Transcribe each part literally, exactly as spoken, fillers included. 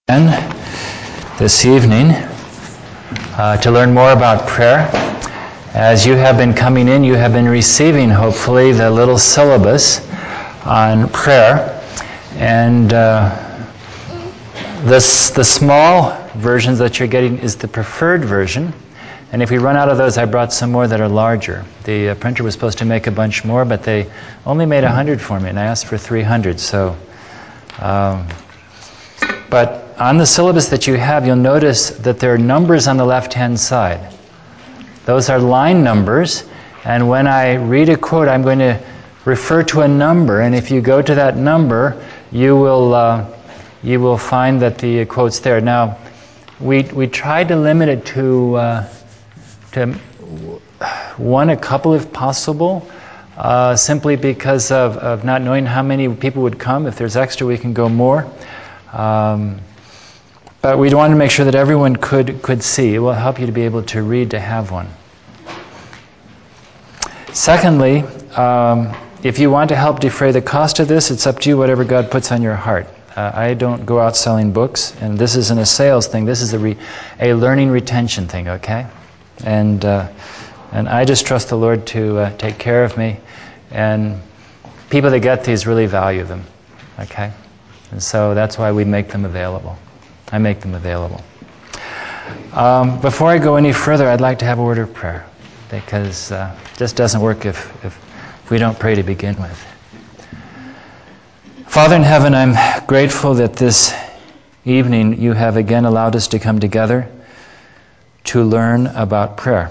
This evening uh, to learn more about prayer. As you have been coming in, you have been receiving, hopefully, the little syllabus on prayer. And uh, this, the small versions that you're getting is the preferred version. And if we run out of those, I brought some more that are larger. The uh, printer was supposed to make a bunch more, but they only made one hundred for me, and I asked for three hundred. So, um, but on the syllabus that you have, you'll notice that there are numbers on the left-hand side. Those are line numbers, and when I read a quote, I'm going to refer to a number, and if you go to that number, you will uh, you will find that the quote's there. Now, we we tried to limit it to uh, to one, a couple if possible, uh, simply because of, of not knowing how many people would come. If there's extra, we can go more. Um, But we wanted to make sure that everyone could, could see. It will help you to be able to read, to have one. Secondly, um, if you want to help defray the cost of this, it's up to you, whatever God puts on your heart. Uh, I don't go out selling books, and this isn't a sales thing. This is a, re- a learning retention thing, okay? And, uh, and I just trust the Lord to uh, take care of me. And people that get these really value them, okay? And so that's why we make them available. I make them available. Um, before I go any further, I'd like to have a word of prayer, because uh, it just doesn't work if, if we don't pray to begin with. Father in heaven, I'm grateful that this evening you have again allowed us to come together to learn about prayer.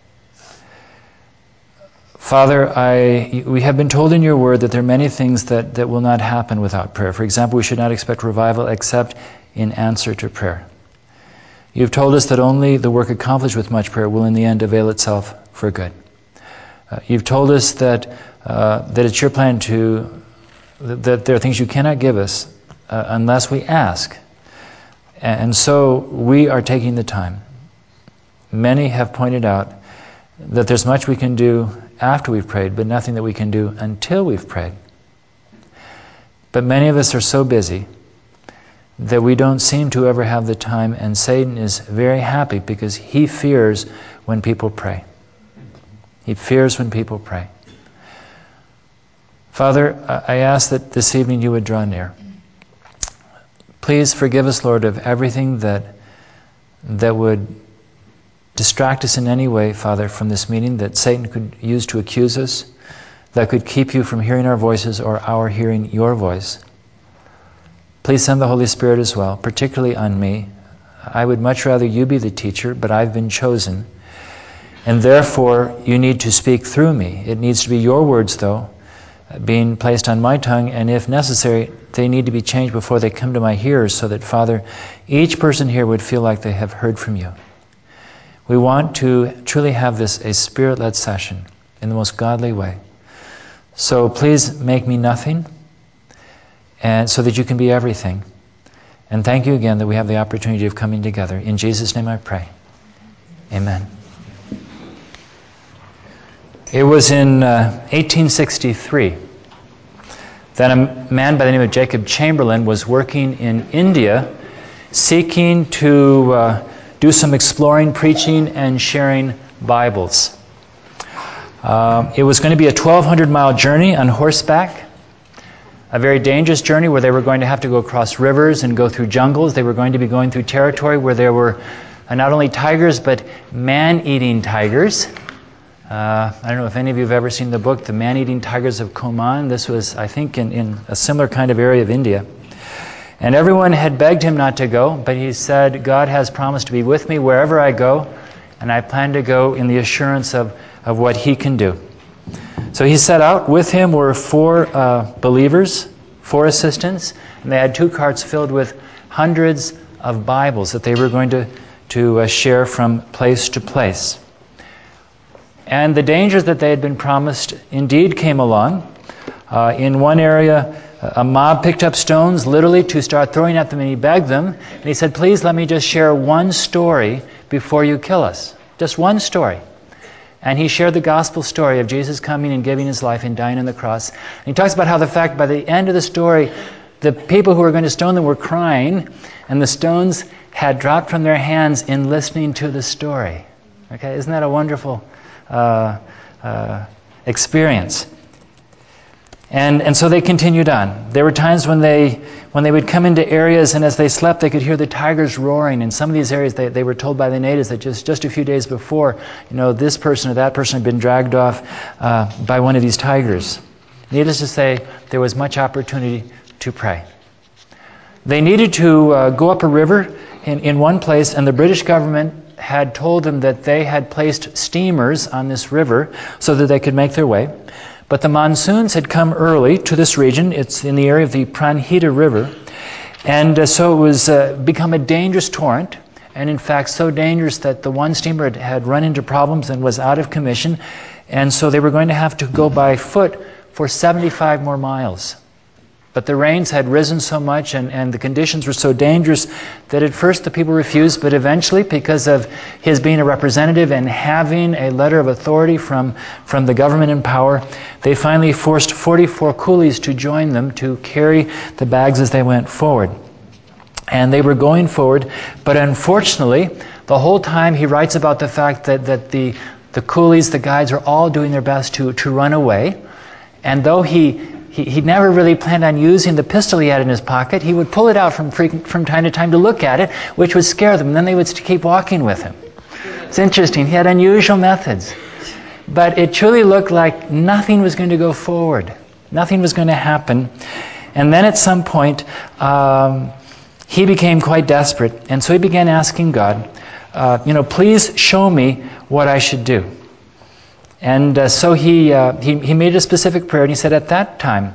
Father, I, we have been told in your word that there are many things that, that will not happen without prayer. For example, we should not expect revival except in answer to prayer. You've told us that only the work accomplished with much prayer will in the end avail itself for good. Uh, you've told us that uh, that it's your plan to, that there are things you cannot give us uh, unless we ask. And so we are taking the time. Many have pointed out that there's much we can do after we've prayed, but nothing that we can do until we've prayed. But many of us are so busy that we don't seem to ever have the time, and Satan is very happy because he fears when people pray. He fears when people pray. Father, I ask that this evening you would draw near. Please forgive us, Lord, of everything that that would distract us in any way, Father, from this meeting that Satan could use to accuse us, that could keep you from hearing our voices or our hearing your voice. Please send the Holy Spirit as well, particularly on me. I would much rather you be the teacher, but I've been chosen. And therefore, you need to speak through me. It needs to be your words, though, being placed on my tongue, and if necessary, they need to be changed before they come to my hearers so that, Father, each person here would feel like they have heard from you. We want to truly have this a Spirit-led session in the most godly way. So please make me nothing, and so that you can be everything. And thank you again that we have the opportunity of coming together. In Jesus' name I pray. Amen. It was in uh, eighteen sixty-three that a man by the name of Jacob Chamberlain was working in India seeking to uh, do some exploring, preaching, and sharing Bibles. Uh, it was going to be a twelve hundred mile journey on horseback, a very dangerous journey where they were going to have to go across rivers and go through jungles. They were going to be going through territory where there were uh, not only tigers, but man-eating tigers. Uh, I don't know if any of you have ever seen the book, The Man-Eating Tigers of Kumaon. This was, I think, in, in a similar kind of area of India. And everyone had begged him not to go, but he said, God has promised to be with me wherever I go, and I plan to go in the assurance of, of what he can do. So he set out. With him were four uh, believers, four assistants, and they had two carts filled with hundreds of Bibles that they were going to, to uh, share from place to place. And the dangers that they had been promised indeed came along. Uh, in one area, a mob picked up stones, literally, to start throwing at them, and he begged them. And he said, please let me just share one story before you kill us. Just one story. And he shared the gospel story of Jesus coming and giving his life and dying on the cross. And he talks about how the fact by the end of the story, the people who were going to stone them were crying, and the stones had dropped from their hands in listening to the story. Okay, isn't that a wonderful uh, uh, experience? And and so they continued on. There were times when they when they would come into areas, and as they slept, they could hear the tigers roaring. In some of these areas, they, they were told by the natives that just, just a few days before, you know, this person or that person had been dragged off uh, by one of these tigers. Needless to say, there was much opportunity to pray. They needed to uh, go up a river in, in one place, and the British government had told them that they had placed steamers on this river so that they could make their way. But the monsoons had come early to this region. It's in the area of the Pranhita River. And uh, so it was uh, become a dangerous torrent, and in fact so dangerous that the one steamer had, had run into problems and was out of commission. And so they were going to have to go by foot for seventy-five more miles. But the rains had risen so much, and, and the conditions were so dangerous that at first the people refused, but eventually, because of his being a representative and having a letter of authority from, from the government in power, they finally forced forty-four coolies to join them to carry the bags as they went forward. And they were going forward, but unfortunately, the whole time he writes about the fact that, that the, the coolies, the guides, are all doing their best to, to run away. And though he He, he never really planned on using the pistol he had in his pocket, he would pull it out from, from time to time to look at it, which would scare them. And then they would keep walking with him. It's interesting. He had unusual methods. But it truly looked like nothing was going to go forward. Nothing was going to happen. And then at some point, um, he became quite desperate. And so he began asking God, uh, you know, please show me what I should do. And uh, so he, uh, he he made a specific prayer, and he said at that time,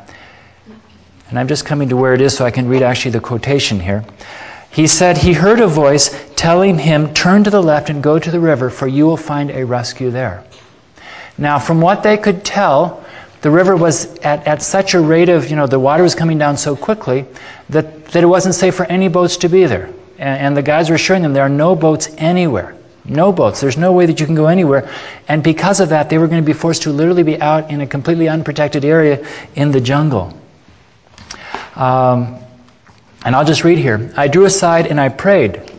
and I'm just coming to where it is so I can read actually the quotation here. He said he heard a voice telling him, turn to the left and go to the river, for you will find a rescue there. Now, from what they could tell, the river was at, at such a rate of, you know, the water was coming down so quickly that, that it wasn't safe for any boats to be there. And, and the guys were assuring them there are no boats anywhere. No boats. There's no way that you can go anywhere. And because of that, they were going to be forced to literally be out in a completely unprotected area in the jungle. Um, and I'll just read here. I drew aside and I prayed.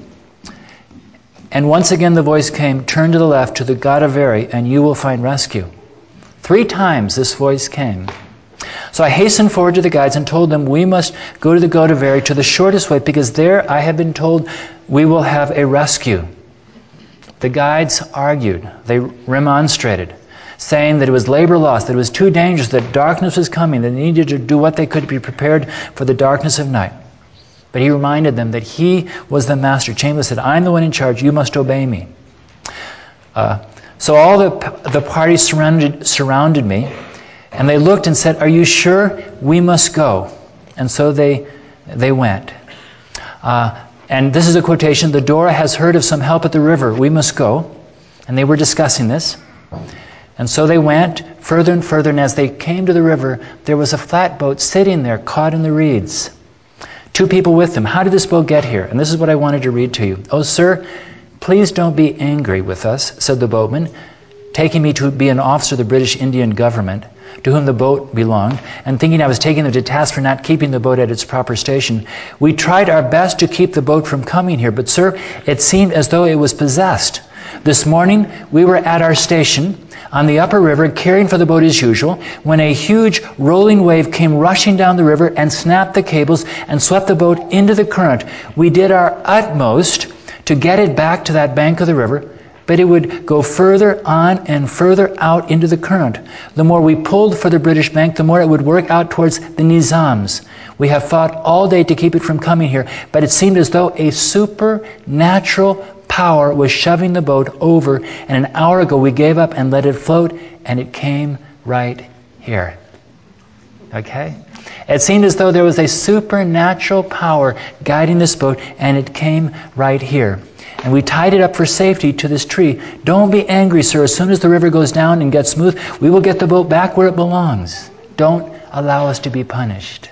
And once again the voice came, turn to the left to the Godavari and you will find rescue. Three times this voice came. So I hastened forward to the guides and told them we must go to the Godavari to the shortest way, because there I have been told we will have a rescue. The guides argued, they remonstrated, saying that it was labor loss, that it was too dangerous, that darkness was coming, that they needed to do what they could to be prepared for the darkness of night. But he reminded them that he was the master. Chamberlain said, I'm the one in charge, you must obey me. Uh, so all the, the parties surrounded, surrounded me, and they looked and said, are you sure? We must go. And so they, they went. Uh, And this is a quotation, the Dora has heard of some help at the river, we must go. And they were discussing this. And so they went further and further, and as they came to the river, there was a flatboat sitting there, caught in the reeds. Two people with them. How did this boat get here? And this is what I wanted to read to you. Oh, sir, please don't be angry with us, said the boatman, taking me to be an officer of the British Indian government, to whom the boat belonged, and thinking I was taking them to task for not keeping the boat at its proper station. We tried our best to keep the boat from coming here, but sir, it seemed as though it was possessed. This morning, we were at our station on the upper river, caring for the boat as usual, when a huge rolling wave came rushing down the river and snapped the cables and swept the boat into the current. We did our utmost to get it back to that bank of the river, but it would go further on and further out into the current. The more we pulled for the British bank, the more it would work out towards the Nizams. We have fought all day to keep it from coming here, but it seemed as though a supernatural power was shoving the boat over, and an hour ago we gave up and let it float, and it came right here. Okay? It seemed as though there was a supernatural power guiding this boat, and it came right here. And we tied it up for safety to this tree. Don't be angry, sir. As soon as the river goes down and gets smooth, we will get the boat back where it belongs. Don't allow us to be punished.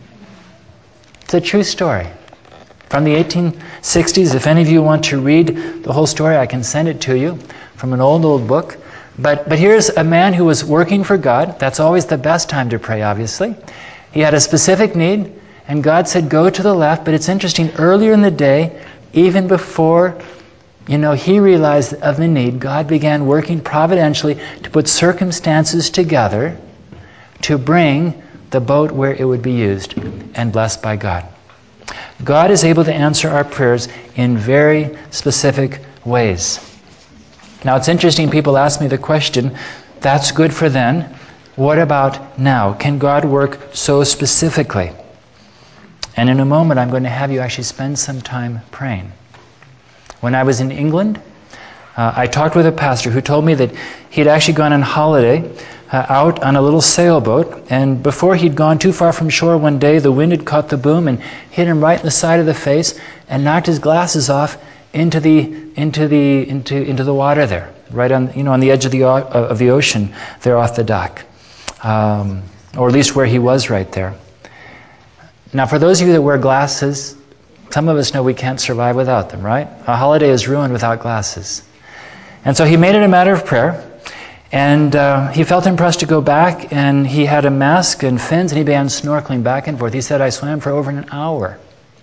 It's a true story. From the eighteen sixties, if any of you want to read the whole story, I can send it to you from an old, old book. But, but here's a man who was working for God. That's always the best time to pray, obviously. He had a specific need, And God said, go to the left. But it's interesting, earlier in the day, even before, you know, he realized of the need, God began working providentially to put circumstances together to bring the boat where it would be used and blessed by God. God is able to answer our prayers in very specific ways. Now, it's interesting, people ask me the question, that's good for then. What about now? Can God work so specifically? And in a moment, I'm going to have you actually spend some time praying. When I was in England, uh, I talked with a pastor who told me that he'd actually gone on holiday uh, out on a little sailboat, and before he'd gone too far from shore one day, the wind had caught the boom and hit him right in the side of the face and knocked his glasses off into the into the into into the water there, right on you know on the edge of the uh, of the ocean there off the dock, um, or at least where he was right there. Now, for those of you that wear glasses, some of us know we can't survive without them, right? A holiday is ruined without glasses. And so he made it a matter of prayer, and uh, he felt impressed to go back, and he had a mask and fins, and he began snorkeling back and forth. He said, I swam for over an hour,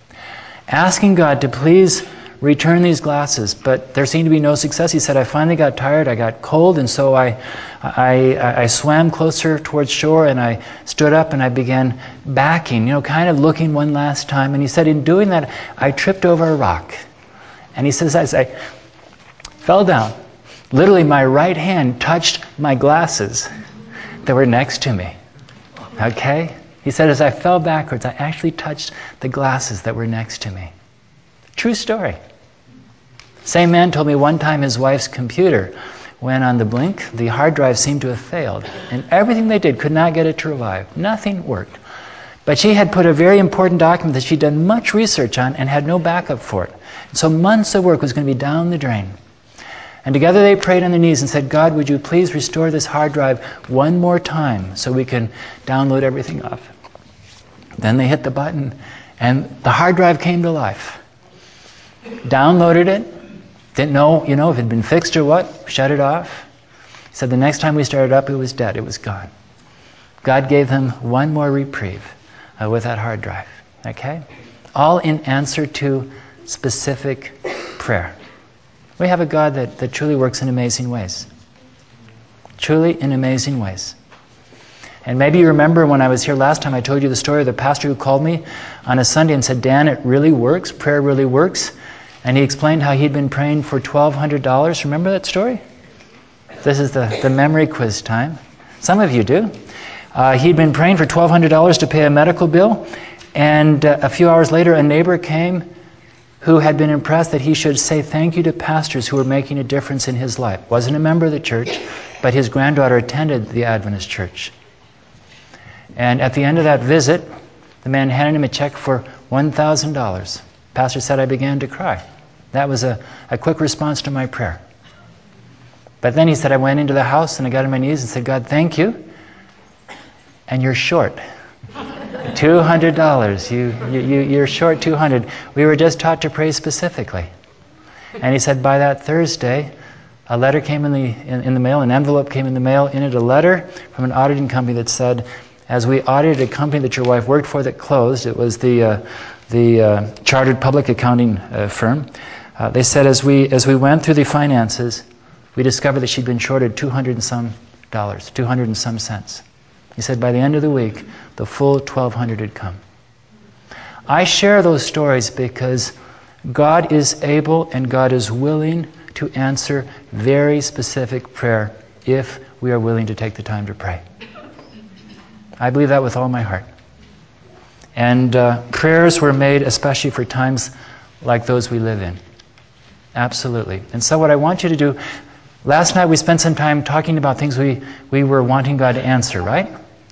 asking God to please return these glasses, but there seemed to be no success. He said, I finally got tired, I got cold, and so I, I, I swam closer towards shore, and I stood up and I began backing, you know, kind of looking one last time. And he said, in doing that, I tripped over a rock. And he says, as I fell down, literally my right hand touched my glasses that were next to me. Okay? He said, as I fell backwards, I actually touched the glasses that were next to me. True story. Same man told me one time his wife's computer went on the blink. The hard drive seemed to have failed. And everything they did could not get it to revive. Nothing worked. But she had put a very important document that she'd done much research on and had no backup for it. So months of work was going to be down the drain. And together they prayed on their knees and said, God, would you please restore this hard drive one more time so we can download everything off? Then they hit the button and the hard drive came to life. Downloaded it. Didn't know, you know, if it had been fixed or what. Shut it off. He said the next time we started up, it was dead. It was gone. God gave them one more reprieve uh, with that hard drive. Okay? All in answer to specific prayer. We have a God that, that truly works in amazing ways. Truly in amazing ways. And maybe you remember when I was here last time, I told you the story of the pastor who called me on a Sunday and said, Dan, it really works. Prayer really works. And he explained how he'd been praying for twelve hundred dollars. Remember that story? This is the, the memory quiz time. Some of you do. Uh, he'd been praying for twelve hundred dollars to pay a medical bill. And uh, a few hours later, a neighbor came who had been impressed that he should say thank you to pastors who were making a difference in his life. Wasn't a member of the church, but his granddaughter attended the Adventist church. And at the end of that visit, the man handed him a check for one thousand dollars. Pastor said, I began to cry. That was a, a quick response to my prayer. But then he said, I went into the house and I got on my knees and said, God, thank you. And you're short. two hundred dollars. You, you, you, you're short two hundred dollars. We were just taught to pray specifically. And he said, by that Thursday, a letter came in the, in, in the mail, an envelope came in the mail, in it a letter from an auditing company that said, as we audited a company that your wife worked for that closed, it was the, uh, the uh, Chartered Public Accounting uh, firm, uh, they said as we, as we went through the finances, we discovered that she'd been shorted two hundred and some dollars, two hundred and some cents. He said by the end of the week, the full twelve hundred had come. I share those stories because God is able and God is willing to answer very specific prayer if we are willing to take the time to pray. I believe that with all my heart. And uh, prayers were made especially for times like those we live in. Absolutely. And so what I want you to do, last night we spent some time talking about things we, we were wanting God to answer, right?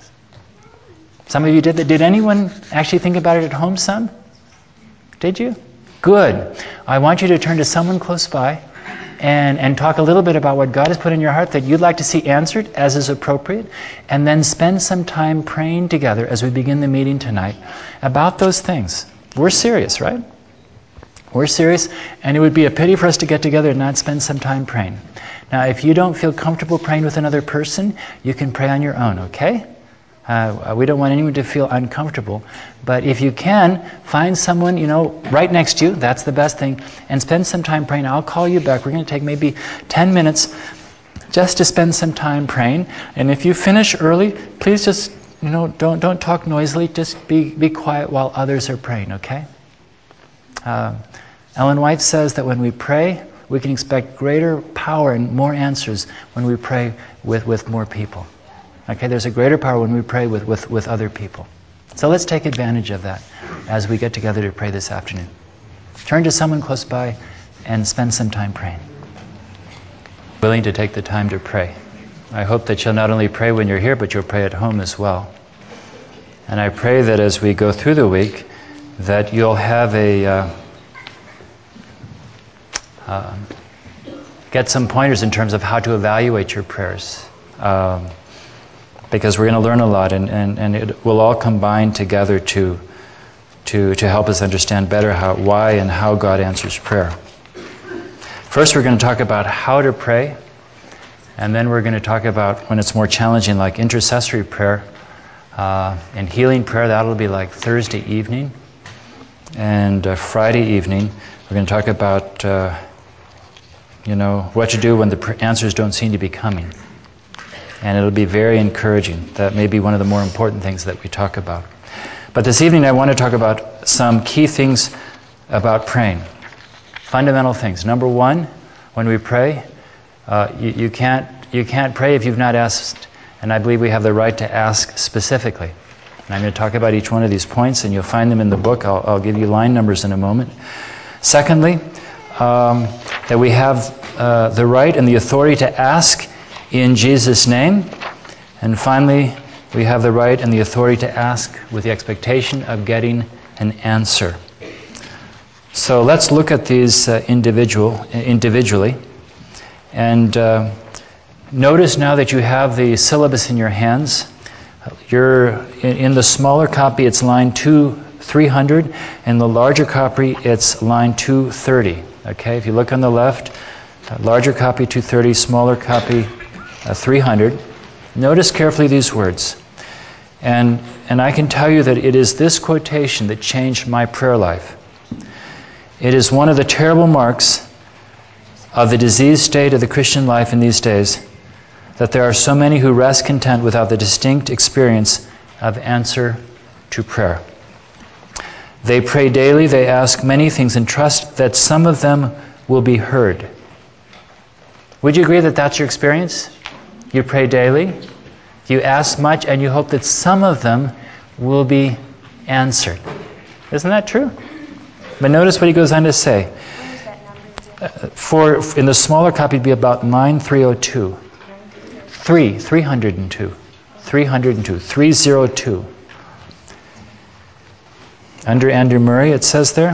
Some of you did that. Did anyone actually think about it at home some? Did you? Good. I want you to turn to someone close by and, and talk a little bit about what God has put in your heart that you'd like to see answered as is appropriate, and then spend some time praying together as we begin the meeting tonight about those things. We're serious, right? We're serious, and it would be a pity for us to get together and not spend some time praying. Now, if you don't feel comfortable praying with another person, you can pray on your own, okay? Uh, we don't want anyone to feel uncomfortable. But if you can, find someone, you know, right next to you. That's the best thing. And spend some time praying. I'll call you back. We're going to take maybe ten minutes just to spend some time praying. And if you finish early, please just, you know, don't don't talk noisily. Just be, be quiet while others are praying, okay? Uh, Ellen White says that when we pray, we can expect greater power and more answers when we pray with, with more people. Okay, there's a greater power when we pray with, with, with other people. So let's take advantage of that as we get together to pray this afternoon. Turn to someone close by and spend some time praying. Willing to take the time to pray. I hope that you'll not only pray when you're here, but you'll pray at home as well. And I pray that as we go through the week, that you'll have a... Uh, uh, get some pointers in terms of how to evaluate your prayers. Um, because we're going to learn a lot, and, and, and it will all combine together to, to, to help us understand better how, why and how God answers prayer. First, we're going to talk about how to pray, and then we're going to talk about when it's more challenging, like intercessory prayer uh, and healing prayer. That'll be like Thursday evening, and uh, Friday evening we're going to talk about uh, you know what to do when the pr- answers don't seem to be coming. And it'll be very encouraging. That may be one of the more important things that we talk about. But this evening I want to talk about some key things about praying. Fundamental things. Number one, when we pray, uh, you, you can't you can't pray if you've not asked, and I believe we have the right to ask specifically. And I'm going to talk about each one of these points, and you'll find them in the book. I'll, I'll give you line numbers in a moment. Secondly, um, that we have uh, the right and the authority to ask in Jesus' name. And finally, we have the right and the authority to ask with the expectation of getting an answer. So let's look at these uh, individual individually. And uh, notice now that you have the syllabus in your hands. You're in, in the smaller copy, it's line two three hundred. In the larger copy, it's line two thirty. Okay, if you look on the left, larger copy two thirty, smaller copy Uh, three hundred. Notice carefully these words. And, and I can tell you that it is this quotation that changed my prayer life. It is one of the terrible marks of the diseased state of the Christian life in these days, that there are so many who rest content without the distinct experience of answer to prayer. They pray daily, they ask many things, and trust that some of them will be heard. Would you agree that that's your experience? You pray daily, you ask much, and you hope that some of them will be answered. Isn't that true? But notice what he goes on to say. Uh, for in the smaller copy, it'd be about line three oh two. Three, three hundred two. three hundred two. three oh two. Under Andrew Murray, it says there.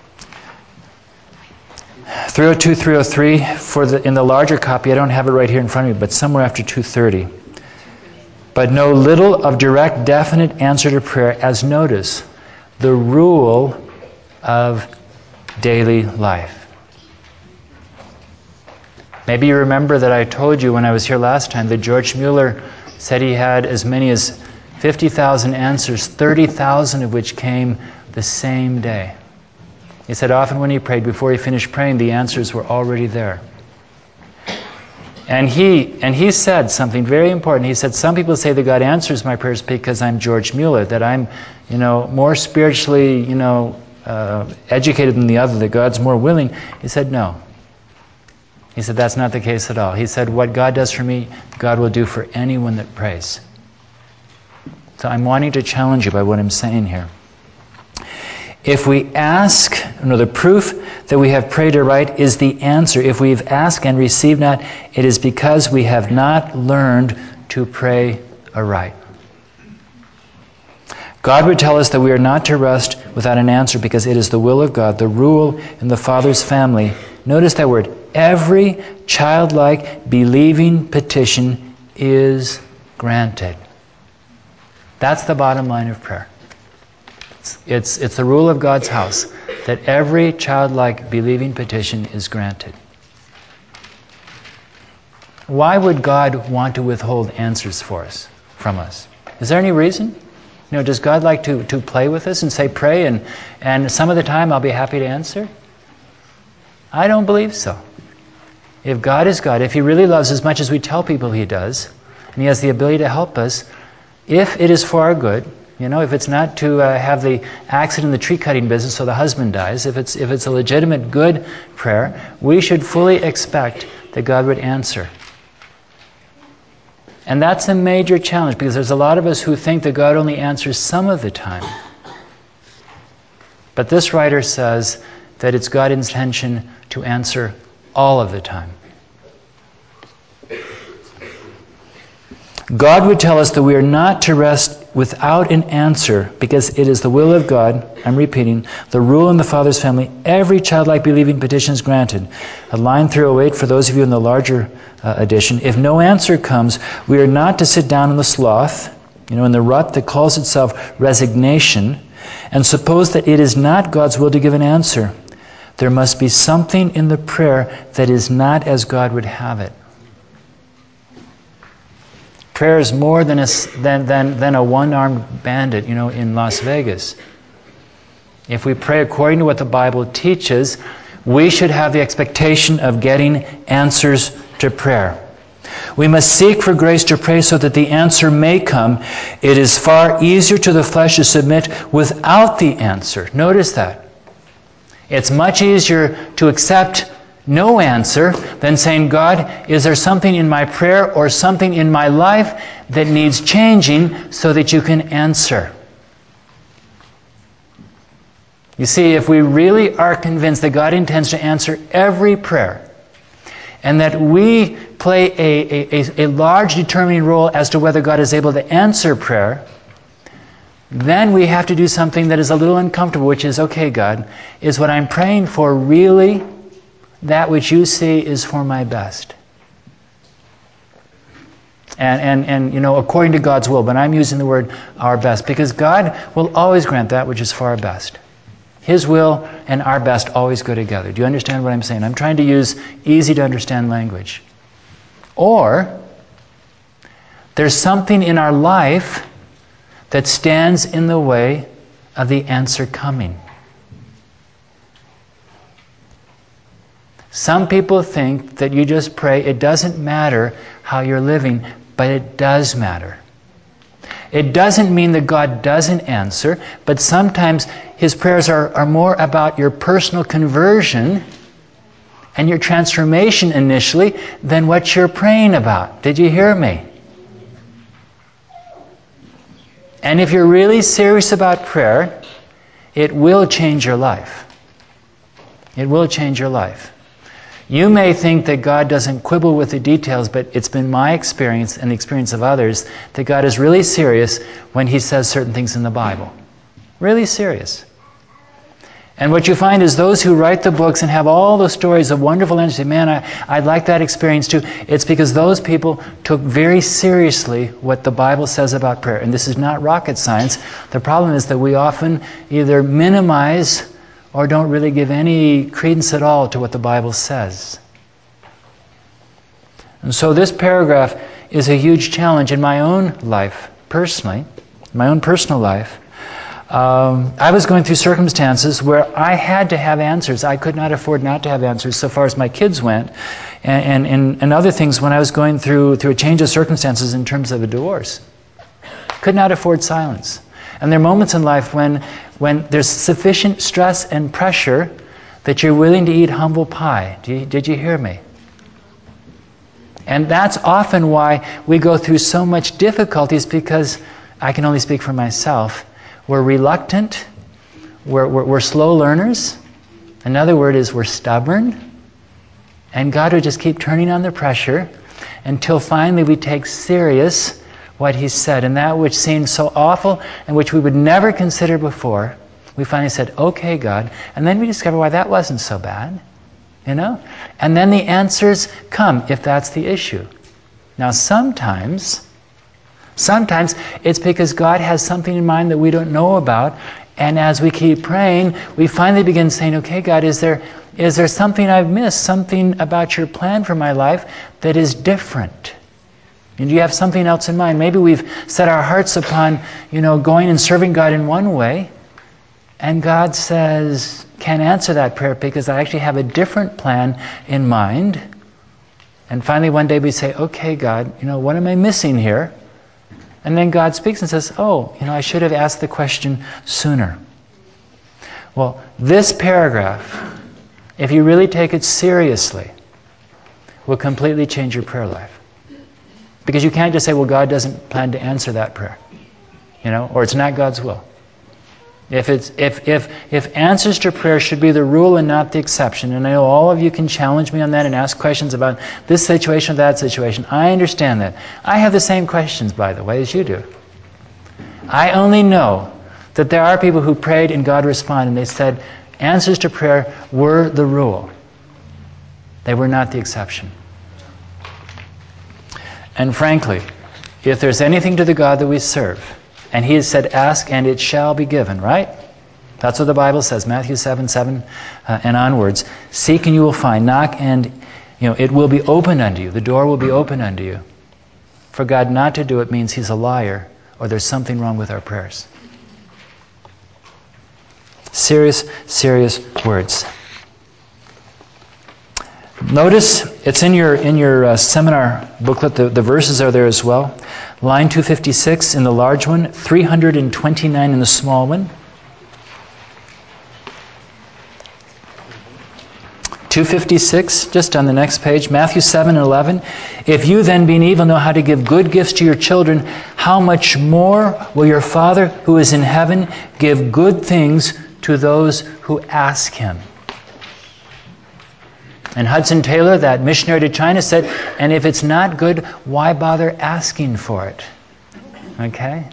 three oh two, three oh three, for the, in the larger copy, I don't have it right here in front of me, but somewhere after two thirty. But know little of direct, definite answer to prayer, as notice, the rule of daily life. Maybe you remember that I told you when I was here last time that George Mueller said he had as many as fifty thousand answers, thirty thousand of which came the same day. He said often when he prayed, before he finished praying, the answers were already there. And he and he said something very important. He said, some people say that God answers my prayers because I'm George Mueller, that I'm, you know, more spiritually, you know, uh, educated than the other, that God's more willing. He said, no. He said, that's not the case at all. He said, what God does for me, God will do for anyone that prays. So I'm wanting to challenge you by what I'm saying here. If we ask, you know, the proof that we have prayed aright is the answer. If we've asked and received not, it is because we have not learned to pray aright. God would tell us that we are not to rest without an answer because it is the will of God, the rule in the Father's family. Notice that word. Every childlike, believing petition is granted. That's the bottom line of prayer. It's, it's the rule of God's house that every childlike believing petition is granted. Why would God want to withhold answers for us, from us? Is there any reason? You know, does God like to, to play with us and say, pray, and, and some of the time I'll be happy to answer? I don't believe so. If God is God, if He really loves as much as we tell people He does, and He has the ability to help us, if it is for our good, you know, if it's not to uh, have the accident in the tree cutting business so the husband dies, if it's if it's a legitimate good prayer, we should fully expect that God would answer. And that's a major challenge, because there's a lot of us who think that God only answers some of the time. But this writer says that it's God's intention to answer all of the time. God would tell us that we are not to rest without an answer, because it is the will of God, I'm repeating, the rule in the Father's family, every childlike believing petition is granted. A line three oh eight for those of you in the larger uh, edition. If no answer comes, we are not to sit down in the sloth, you know, in the rut that calls itself resignation, and suppose that it is not God's will to give an answer. There must be something in the prayer that is not as God would have it. Prayer is more than a, than, than, than a one-armed bandit, you know, in Las Vegas. If we pray according to what the Bible teaches, we should have the expectation of getting answers to prayer. We must seek for grace to pray so that the answer may come. It is far easier to the flesh to submit without the answer. Notice that. It's much easier to accept no answer than saying, God, is there something in my prayer or something in my life that needs changing so that you can answer? You see, if we really are convinced that God intends to answer every prayer, and that we play a, a, a large determining role as to whether God is able to answer prayer, then we have to do something that is a little uncomfortable, which is, okay, God, is what I'm praying for really that which you see is for my best? And, and, and, you know, according to God's will, but I'm using the word our best, because God will always grant that which is for our best. His will and our best always go together. Do you understand what I'm saying? I'm trying to use easy to understand language. Or, there's something in our life that stands in the way of the answer coming. Some people think that you just pray, it doesn't matter how you're living, but it does matter. It doesn't mean that God doesn't answer, but sometimes His prayers are, are more about your personal conversion and your transformation initially than what you're praying about. Did you hear me? And if you're really serious about prayer, it will change your life. It will change your life. You may think that God doesn't quibble with the details, but it's been my experience and the experience of others that God is really serious when He says certain things in the Bible. Really serious. And what you find is those who write the books and have all those stories of wonderful answers, say, man, I, I'd like that experience too. It's because those people took very seriously what the Bible says about prayer. And this is not rocket science. The problem is that we often either minimize or don't really give any credence at all to what the Bible says. And so this paragraph is a huge challenge in my own life, personally, my own personal life. Um, I was going through circumstances where I had to have answers. I could not afford not to have answers so far as my kids went, and, and, and other things when I was going through, through a change of circumstances in terms of a divorce. Could not afford silence. And there are moments in life when, when there's sufficient stress and pressure that you're willing to eat humble pie. Did you, did you hear me? And that's often why we go through so much difficulties, because I can only speak for myself. We're reluctant. We're, we're, we're slow learners. Another word is we're stubborn. And God would just keep turning on the pressure until finally we take serious what He said. And that which seemed so awful and which we would never consider before, we finally said, okay, God. And then we discover why that wasn't so bad. You know? And then the answers come, if that's the issue. Now sometimes, sometimes it's because God has something in mind that we don't know about. And as we keep praying, we finally begin saying, okay, God, is there is there something I've missed? Something about your plan for my life that is different? And do you have something else in mind? Maybe we've set our hearts upon, you know, going and serving God in one way, and God says, can't answer that prayer because I actually have a different plan in mind. And finally one day we say, okay, God, you know, what am I missing here? And then God speaks and says, oh, you know, I should have asked the question sooner. Well, this paragraph, if you really take it seriously, will completely change your prayer life. Because you can't just say, well, God doesn't plan to answer that prayer. You know, or it's not God's will. If it's if if if answers to prayer should be the rule and not the exception, and I know all of you can challenge me on that and ask questions about this situation or that situation. I understand that. I have the same questions, by the way, as you do. I only know that there are people who prayed and God responded, and they said answers to prayer were the rule. They were not the exception. And frankly, if there's anything to the God that we serve, and He has said, ask and it shall be given, right? That's what the Bible says, Matthew seven, seven uh, and onwards. Seek and you will find. Knock and you know it will be opened unto you. The door will be opened unto you. For God not to do it means He's a liar or there's something wrong with our prayers. Serious, serious words. Notice, it's in your in your uh, seminar booklet, the, the verses are there as well. Line two fifty-six in the large one, three hundred twenty-nine in the small one. two fifty-six, just on the next page, Matthew seven and eleven. If you then, being evil, know how to give good gifts to your children, how much more will your Father who is in heaven give good things to those who ask Him? And Hudson Taylor, that missionary to China, said, and if it's not good, why bother asking for it? Okay?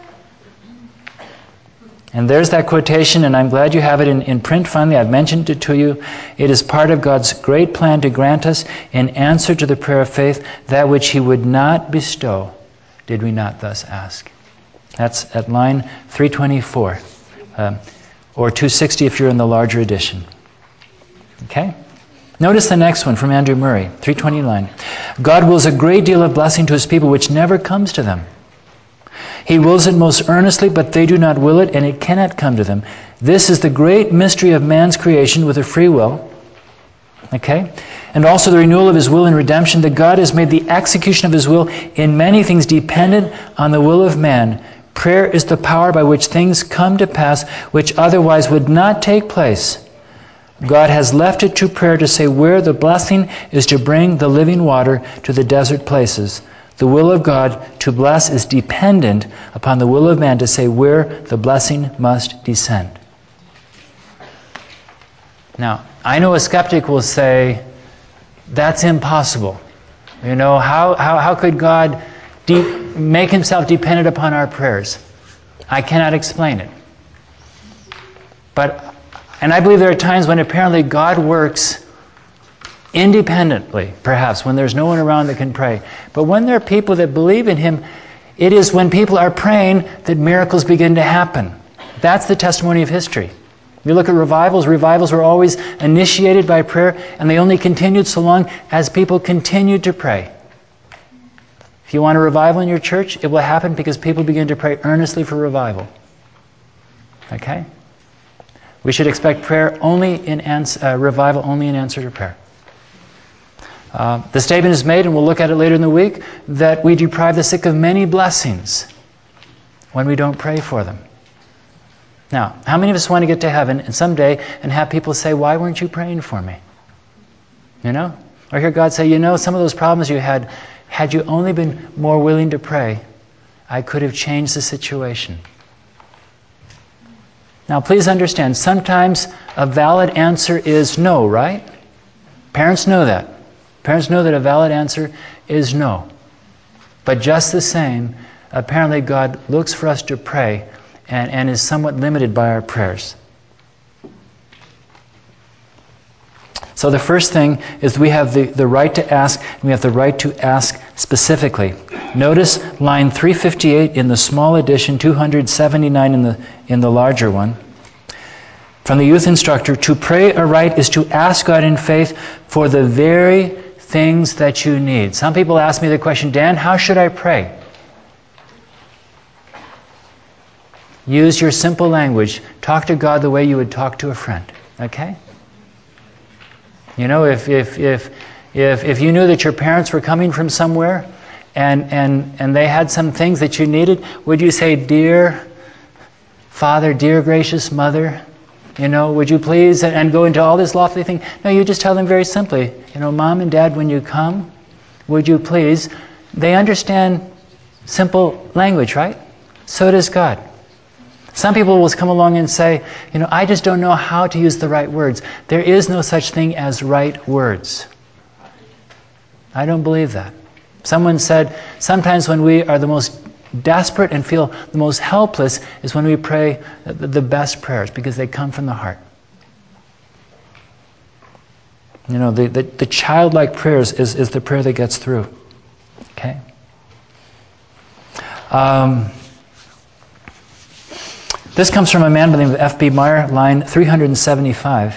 And there's that quotation, and I'm glad you have it in, in print finally. I've mentioned it to you. It is part of God's great plan to grant us, in answer to the prayer of faith, that which He would not bestow, did we not thus ask. That's at line three twenty-four, um, or two sixty if you're in the larger edition. Okay? Notice the next one from Andrew Murray, three twenty-nine. God wills a great deal of blessing to His people which never comes to them. He wills it most earnestly, but they do not will it, and it cannot come to them. This is the great mystery of man's creation with a free will. Okay? And also the renewal of His will in redemption, that God has made the execution of His will in many things dependent on the will of man. Prayer is the power by which things come to pass which otherwise would not take place. God has left it to prayer to say where the blessing is to bring the living water to the desert places. The will of God to bless is dependent upon the will of man to say where the blessing must descend. Now, I know a skeptic will say, that's impossible. You know, how, how, how could God de- make Himself dependent upon our prayers? I cannot explain it. But And I believe there are times when apparently God works independently, perhaps, when there's no one around that can pray. But when there are people that believe in Him, it is when people are praying that miracles begin to happen. That's the testimony of history. If you look at revivals, revivals were always initiated by prayer, and they only continued so long as people continued to pray. If you want a revival in your church, it will happen because people begin to pray earnestly for revival. Okay? We should expect prayer only in ans- uh, revival only in answer to prayer. Uh, the statement is made, and we'll look at it later in the week, that we deprive the sick of many blessings when we don't pray for them. Now, how many of us want to get to heaven and someday and have people say, why weren't you praying for me? You know? Or hear God say, you know, some of those problems you had, had you only been more willing to pray, I could have changed the situation. Now, please understand, sometimes a valid answer is no, right? Parents know that. Parents know that a valid answer is no. But just the same, apparently God looks for us to pray and, and is somewhat limited by our prayers. So the first thing is we have the, the right to ask, and we have the right to ask specifically. Notice line three fifty-eight in the small edition, two seventy-nine in the in the larger one. From the youth instructor, to pray aright is to ask God in faith for the very things that you need. Some people ask me the question, Dan, how should I pray? Use your simple language. Talk to God the way you would talk to a friend. Okay? You know, if if if if if you knew that your parents were coming from somewhere and and and they had some things that you needed, would you say, "Dear Father, dear gracious Mother, you know, would you please," and, and go into all this lofty thing? No, you just tell them very simply, you know, Mom and Dad, when you come, would you please? They understand simple language, right? So does God. Some people will come along and say, you know, I just don't know how to use the right words. There is no such thing as right words. I don't believe that. Someone said, sometimes when we are the most desperate and feel the most helpless is when we pray the best prayers, because they come from the heart. You know, the, the, the childlike prayers is, is the prayer that gets through. Okay? Um... This comes from a man by the name of F B Meyer, line three hundred seventy-five.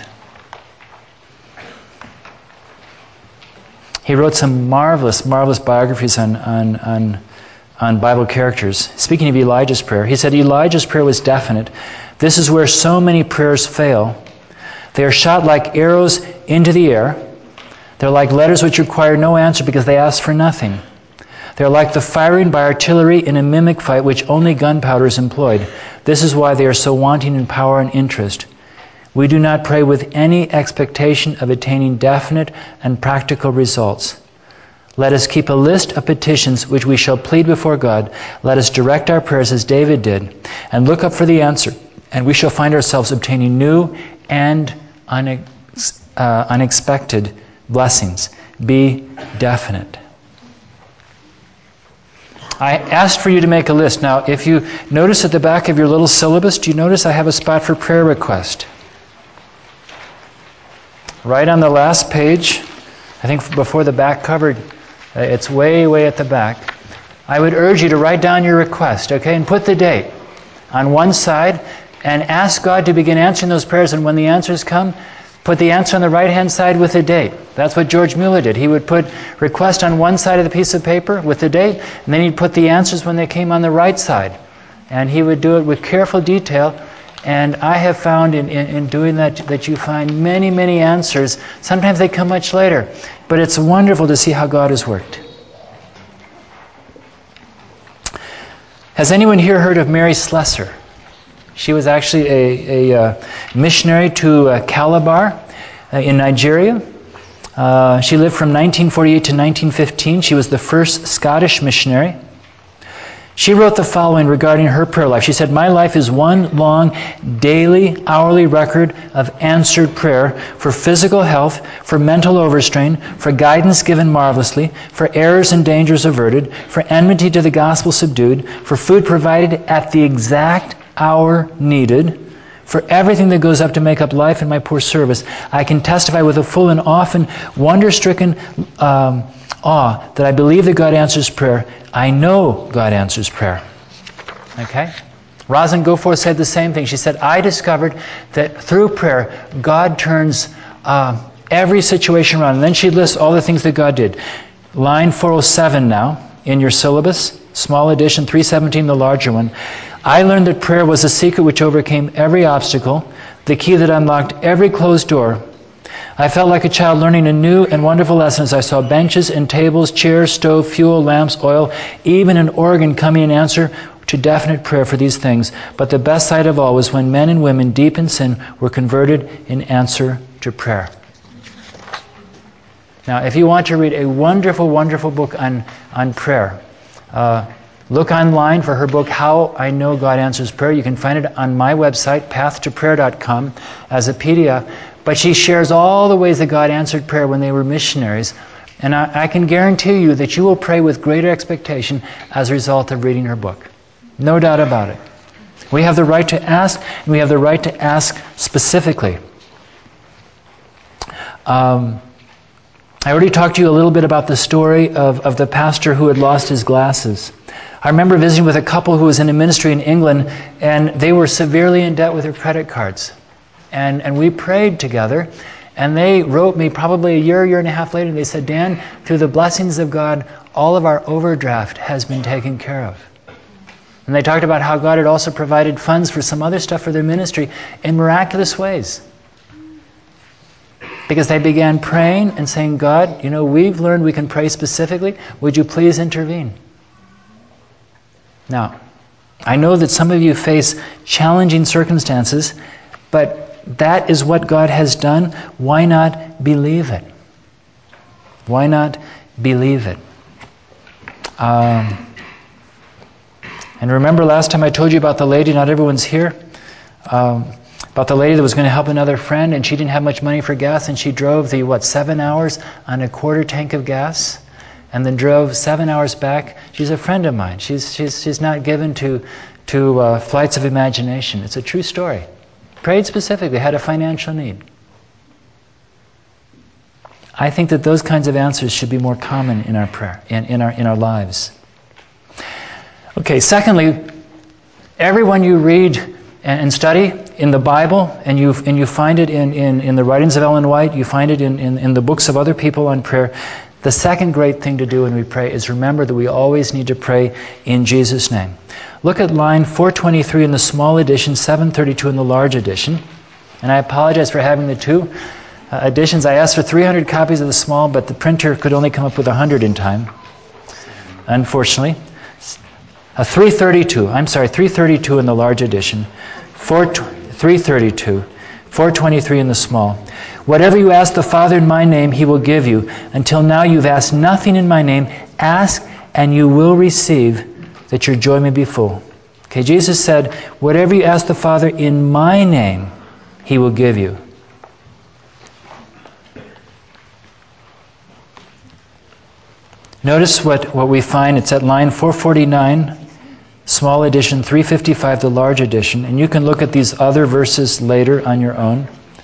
He wrote some marvelous, marvelous biographies on, on, on, on Bible characters. Speaking of Elijah's prayer, he said, Elijah's prayer was definite. This is where so many prayers fail. They are shot like arrows into the air. They're like letters which require no answer because they ask for nothing. They're like the firing by artillery in a mimic fight which only gunpowder is employed. This is why they are so wanting in power and interest. We do not pray with any expectation of attaining definite and practical results. Let us keep a list of petitions which we shall plead before God. Let us direct our prayers as David did, and look up for the answer, and we shall find ourselves obtaining new and unex- uh, unexpected blessings. Be definite. I asked for you to make a list. Now, if you notice at the back of your little syllabus, do you notice I have a spot for prayer request? Right on the last page, I think before the back cover, it's way, way at the back. I would urge you to write down your request, okay, and put the date on one side and ask God to begin answering those prayers, and when the answers come, put the answer on the right-hand side with the date. That's what George Mueller did. He would put request on one side of the piece of paper with the date, and then he'd put the answers when they came on the right side. And he would do it with careful detail. And I have found in, in, in doing that that you find many, many answers. Sometimes they come much later. But it's wonderful to see how God has worked. Has anyone here heard of Mary Slessor? She was actually a, a uh, missionary to uh, Calabar uh, in Nigeria. Uh, she lived from nineteen forty-eight to nineteen fifteen. She was the first Scottish missionary. She wrote the following regarding her prayer life. She said, "My life is one long, daily, hourly record of answered prayer for physical health, for mental overstrain, for guidance given marvelously, for errors and dangers averted, for enmity to the gospel subdued, for food provided at the exact hour needed, for everything that goes up to make up life in my poor service. I can testify with a full and often wonder-stricken um, awe that I believe that God answers prayer. I know God answers prayer." Okay? Rosin Goforth said the same thing. She said, "I discovered that through prayer, God turns uh, every situation around." And then she lists all the things that God did. Line four oh seven now in your syllabus, small edition, three seventeen, the larger one. "I learned that prayer was the secret which overcame every obstacle, the key that unlocked every closed door. I felt like a child learning a new and wonderful lesson as I saw benches and tables, chairs, stove, fuel, lamps, oil, even an organ coming in answer to definite prayer for these things. But the best sight of all was when men and women deep in sin were converted in answer to prayer." Now, if you want to read a wonderful, wonderful book on, on prayer, uh, look online for her book, How I Know God Answers Prayer. You can find it on my website, path to prayer dot com, as a P D F. But she shares all the ways that God answered prayer when they were missionaries. And I, I can guarantee you that you will pray with greater expectation as a result of reading her book. No doubt about it. We have the right to ask, and we have the right to ask specifically. Um, I already talked to you a little bit about the story of, of the pastor who had lost his glasses. I remember visiting with a couple who was in a ministry in England, and they were severely in debt with their credit cards. And, and we prayed together, And they wrote me probably a year, year and a half later, and they said, Dan, through the blessings of God, all of our overdraft has been taken care of. And they talked about how God had also provided funds for some other stuff for their ministry in miraculous ways. Because they began praying and saying, God, you know, we've learned we can pray specifically. Would you please intervene? Now, I know that some of you face challenging circumstances, but that is what God has done. Why not believe it? Why not believe it? Um, and remember last time I told you about the lady, not everyone's here, um, about the lady that was going to help another friend, and she didn't have much money for gas, and she drove the, what, seven hours on a quarter tank of gas, and then drove seven hours back. She's a friend of mine. She's, she's, she's not given to, to uh, flights of imagination. It's a true story. Prayed specifically, had a financial need. I think that those kinds of answers should be more common in our prayer, in, in our in our lives. Okay, secondly, everyone you read and study in the Bible, and you and you find it in, in, in the writings of Ellen White, you find it in, in, in the books of other people on prayer, the second great thing to do when we pray is remember that we always need to pray in Jesus' name. Look at line four twenty-three in the small edition, seven thirty-two in the large edition. And I apologize for having the two uh, editions. I asked for three hundred copies of the small, but the printer could only come up with one hundred in time, unfortunately. Uh, three thirty-two, I'm sorry, three thirty-two in the large edition, three thirty-two, four twenty-three in the small. Whatever you ask the Father in my name, He will give you. Until now you've asked nothing in my name. Ask and you will receive, that your joy may be full. Okay, Jesus said, whatever you ask the Father in my name, He will give you. Notice what, what we find. It's at line four forty-nine, small edition, three fifty-five, the large edition. And you can look at these other verses later on your own.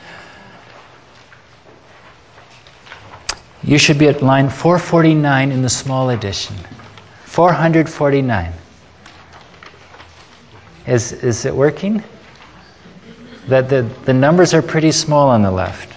You should be at line four forty-nine in the small edition. four forty-nine. Is, is it working? The, the, the numbers are pretty small on the left.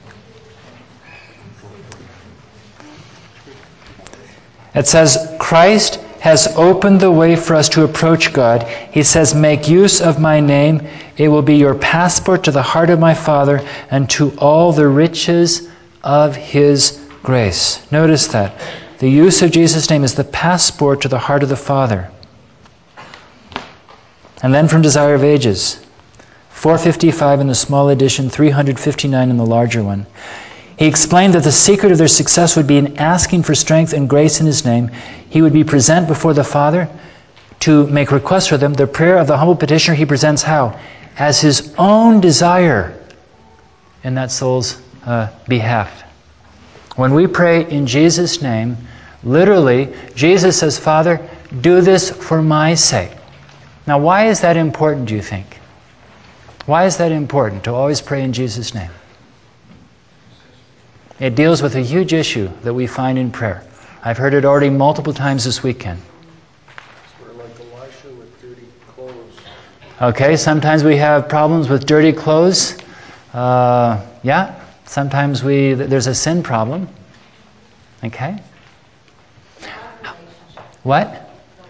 It says, Christ has opened the way for us to approach God. He says, make use of my name. It will be your passport to the heart of my Father and to all the riches of His grace. Notice that. The use of Jesus' name is the passport to the heart of the Father. And then from Desire of Ages, four fifty-five in the small edition, three fifty-nine in the larger one. He explained that the secret of their success would be in asking for strength and grace in His name. He would be present before the Father to make requests for them. The prayer of the humble petitioner He presents how? As His own desire in that soul's uh, behalf. When we pray in Jesus' name, literally, Jesus says, Father, do this for my sake. Now, why is that important, do you think? Why is that important, to always pray in Jesus' name? It deals with a huge issue that we find in prayer. I've heard it already multiple times this weekend. We're like Elisha with dirty clothes. Okay, sometimes we have problems with dirty clothes. Uh, yeah, sometimes we there's a sin problem. Okay? What?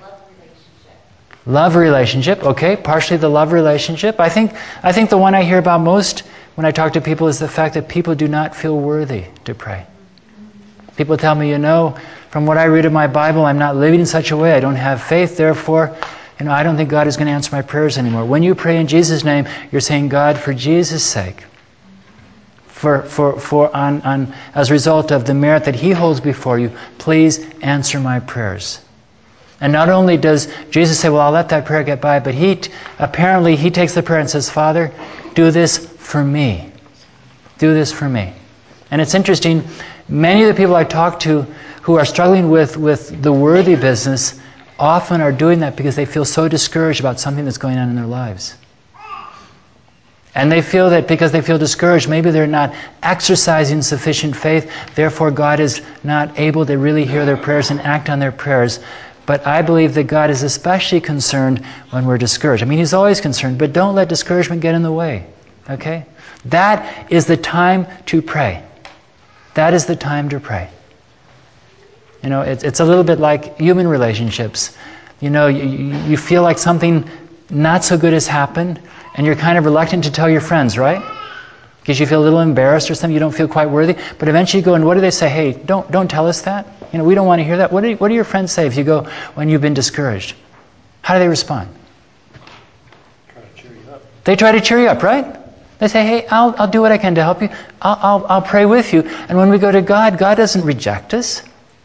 Love relationship, okay, partially the love relationship. I think I think the one I hear about most when I talk to people is the fact that people do not feel worthy to pray. People tell me, you know, from what I read of my Bible, I'm not living in such a way, I don't have faith, therefore, you know, I don't think God is going to answer my prayers anymore. When you pray in Jesus' name, you're saying, God, for Jesus' sake, for for for on, on as a result of the merit that He holds before you, please answer my prayers. And not only does Jesus say, well, I'll let that prayer get by, but he t- apparently he takes the prayer and says, Father, do this for me. Do this for me. And it's interesting, many of the people I talk to who are struggling with, with the worthy business often are doing that because they feel so discouraged about something that's going on in their lives. And they feel that because they feel discouraged, maybe they're not exercising sufficient faith, therefore God is not able to really hear their prayers and act on their prayers. But I believe that God is especially concerned when we're discouraged. I mean, He's always concerned, but don't let discouragement get in the way. Okay? That is the time to pray. That is the time to pray. You know, it's, it's a little bit like human relationships. You know, you, you feel like something not so good has happened, and you're kind of reluctant to tell your friends, right? Because you feel a little embarrassed or something, you don't feel quite worthy. But eventually you go, and what do they say? Hey, don't don't tell us that. You know, we don't want to hear that. What do, what do your friends say if you go when you've been discouraged? How do they respond? Try to cheer you up. They try to cheer you up, right? They say, hey, I'll I'll do what I can to help you. I'll I'll, I'll pray with you. And when we go to God, God doesn't reject us.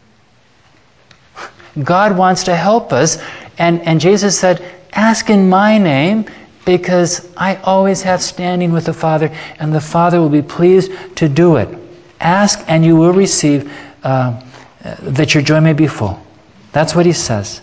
God wants to help us. And, and Jesus said, ask in my name, because I always have standing with the Father, and the Father will be pleased to do it. Ask and you will receive, uh, that your joy may be full. That's what he says.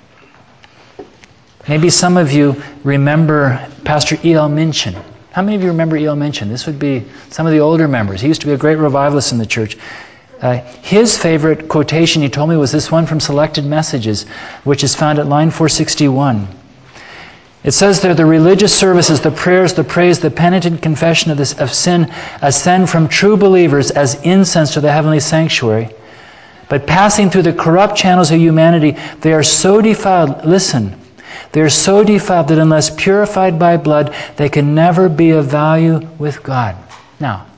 Maybe some of you remember Pastor E L Minchin. How many of you remember E L Minchin? This would be some of the older members. He used to be a great revivalist in the church. Uh, his favorite quotation, he told me, was this one from Selected Messages, which is found at line four sixty-one. It says there, the religious services, the prayers, the praise, the penitent confession of, this, of sin ascend from true believers as incense to the heavenly sanctuary. But passing through the corrupt channels of humanity, they are so defiled, listen, they are so defiled that unless purified by blood, they can never be of value with God. Now,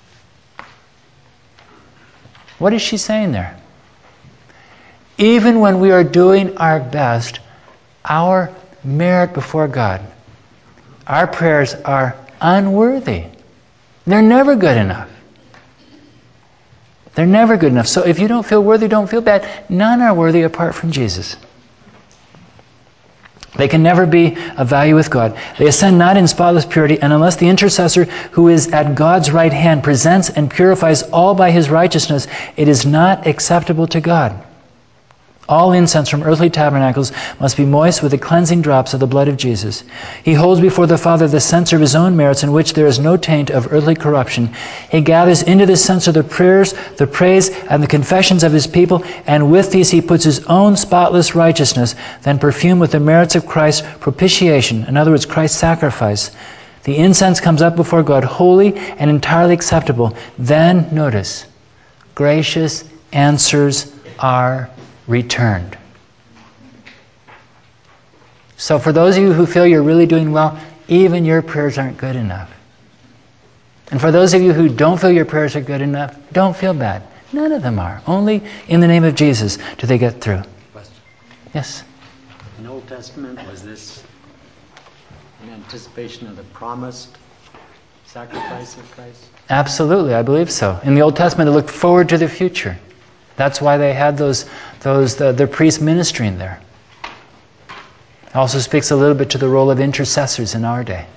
what is she saying there? Even when we are doing our best, our merit before God, our prayers are unworthy. They're never good enough. They're never good enough. So if you don't feel worthy, don't feel bad. None are worthy apart from Jesus. They can never be of value with God. They ascend not in spotless purity, and unless the intercessor who is at God's right hand presents and purifies all by his righteousness, it is not acceptable to God. All incense from earthly tabernacles must be moist with the cleansing drops of the blood of Jesus. He holds before the Father the censer of his own merits, in which there is no taint of earthly corruption. He gathers into this censer the prayers, the praise, and the confessions of his people, and with these he puts his own spotless righteousness, then perfumed with the merits of Christ's propitiation, in other words, Christ's sacrifice. The incense comes up before God holy and entirely acceptable. Then, notice, gracious answers are returned. So for those of you who feel you're really doing well, even your prayers aren't good enough. And for those of you who don't feel your prayers are good enough, don't feel bad. None of them are. Only in the name of Jesus do they get through. Question. Yes? In the Old Testament, was this in anticipation of the promised sacrifice of Christ? Absolutely, I believe so. In the Old Testament, they looked forward to the future. That's why they had those, those the, the priests ministering there. It also speaks a little bit to the role of intercessors in our day.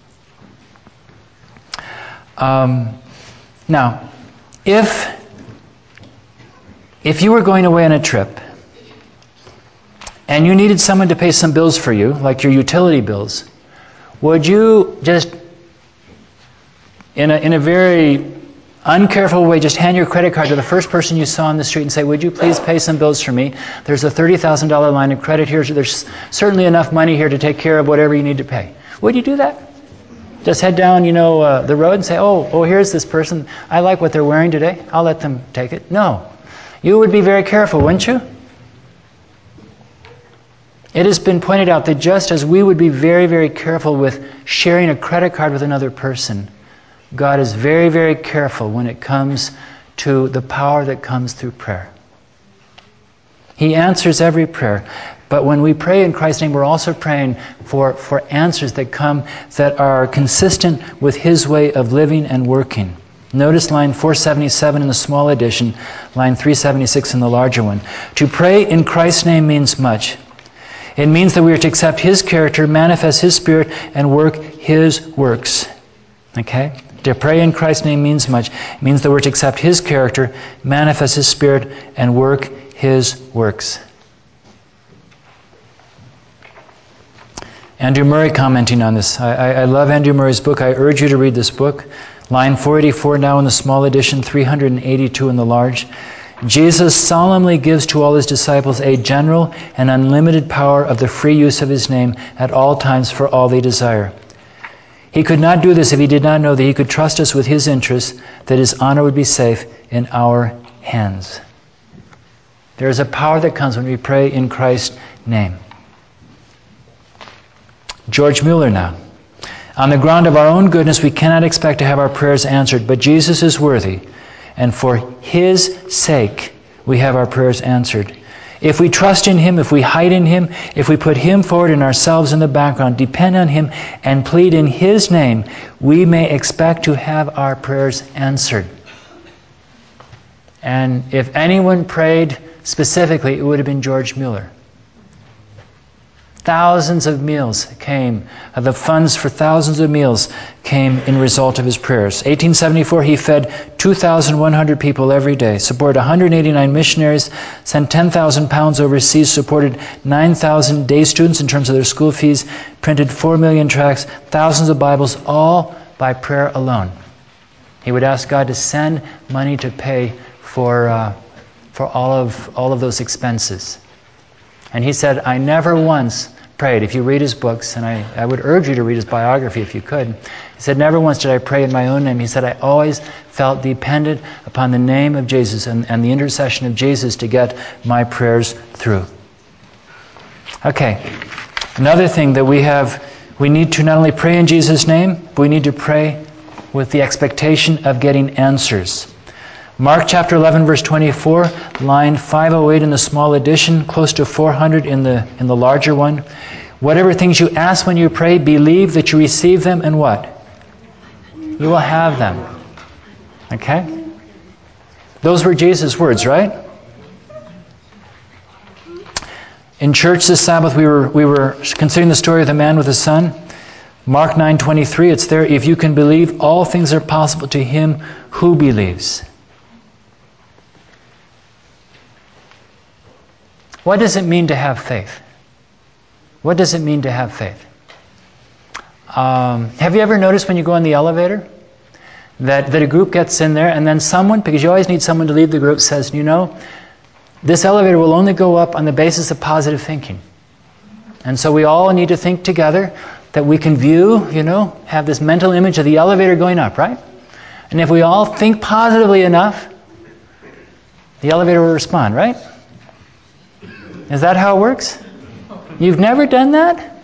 Um, now, if if you were going away on a trip and you needed someone to pay some bills for you, like your utility bills, would you just, in a in a very uncareful way, just hand your credit card to the first person you saw on the street and say, would you please pay some bills for me? There's a thirty thousand dollars line of credit here. So there's certainly enough money here to take care of whatever you need to pay. Would you do that? Just head down, you know, uh, the road and say, oh, oh, here's this person. I like what they're wearing today. I'll let them take it. No. You would be very careful, wouldn't you? It has been pointed out that just as we would be very, very careful with sharing a credit card with another person, God is very, very careful when it comes to the power that comes through prayer. He answers every prayer. But when we pray in Christ's name, we're also praying for, for answers that come that are consistent with His way of living and working. Notice line four seventy-seven in the small edition, line three seventy-six in the larger one. To pray in Christ's name means much. It means that we are to accept His character, manifest His Spirit, and work His works. Okay? To pray in Christ's name means much. It means that we're to accept His character, manifest His Spirit, and work His works. Andrew Murray commenting on this. I, I, I love Andrew Murray's book. I urge you to read this book. Line four eighty-four now in the small edition, three eighty-two in the large. Jesus solemnly gives to all His disciples a general and unlimited power of the free use of His name at all times for all they desire. He could not do this if he did not know that he could trust us with his interests, that his honor would be safe in our hands. There is a power that comes when we pray in Christ's name. George Mueller now. On the ground of our own goodness, we cannot expect to have our prayers answered, but Jesus is worthy, and for his sake, we have our prayers answered. If we trust in him, if we hide in him, if we put him forward and ourselves in the background, depend on him, and plead in his name, we may expect to have our prayers answered. And if anyone prayed specifically, it would have been George Mueller. Thousands of meals came, uh, the funds for thousands of meals came in result of his prayers. eighteen seventy-four, he fed two thousand one hundred people every day, supported one hundred eighty-nine missionaries, sent ten thousand pounds overseas, supported nine thousand day students in terms of their school fees, printed four million tracts, thousands of Bibles, all by prayer alone. He would ask God to send money to pay for, uh, for all of, all of those expenses. And he said, I never once prayed. If you read his books, and I, I would urge you to read his biography if you could, he said, never once did I pray in my own name. He said, I always felt dependent upon the name of Jesus and, and the intercession of Jesus to get my prayers through. Okay, another thing that we have, we need to not only pray in Jesus' name, but we need to pray with the expectation of getting answers. Mark chapter eleven, verse twenty-four, line five oh eight in the small edition, close to four hundred in the in the larger one. Whatever things you ask when you pray, believe that you receive them, and what? You will have them. Okay? Those were Jesus' words, right? In church this Sabbath, we were we were considering the story of the man with the son. Mark nine twenty-three, it's there. If you can believe, all things are possible to him who believes. What does it mean to have faith? What does it mean to have faith? Um, have you ever noticed when you go in the elevator that, that a group gets in there and then someone, because you always need someone to lead the group, says, you know, this elevator will only go up on the basis of positive thinking. And so we all need to think together that we can view, you know, have this mental image of the elevator going up, right? And if we all think positively enough, the elevator will respond, right? Is that how it works? You've never done that?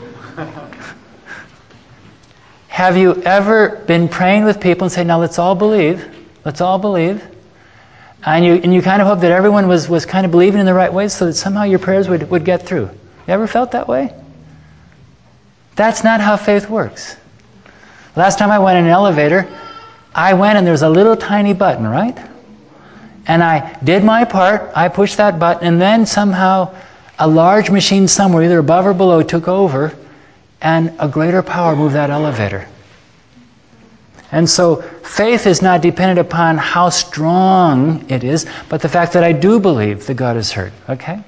Have you ever been praying with people and say, now let's all believe, let's all believe, and you and you kind of hope that everyone was, was kind of believing in the right way so that somehow your prayers would, would get through? You ever felt that way? That's not how faith works. Last time I went in an elevator, I went and there was a little tiny button, right? And I did my part, I pushed that button, and then somehow a large machine somewhere, either above or below, took over, and a greater power moved that elevator. And so faith is not dependent upon how strong it is, but the fact that I do believe that God has heard, okay?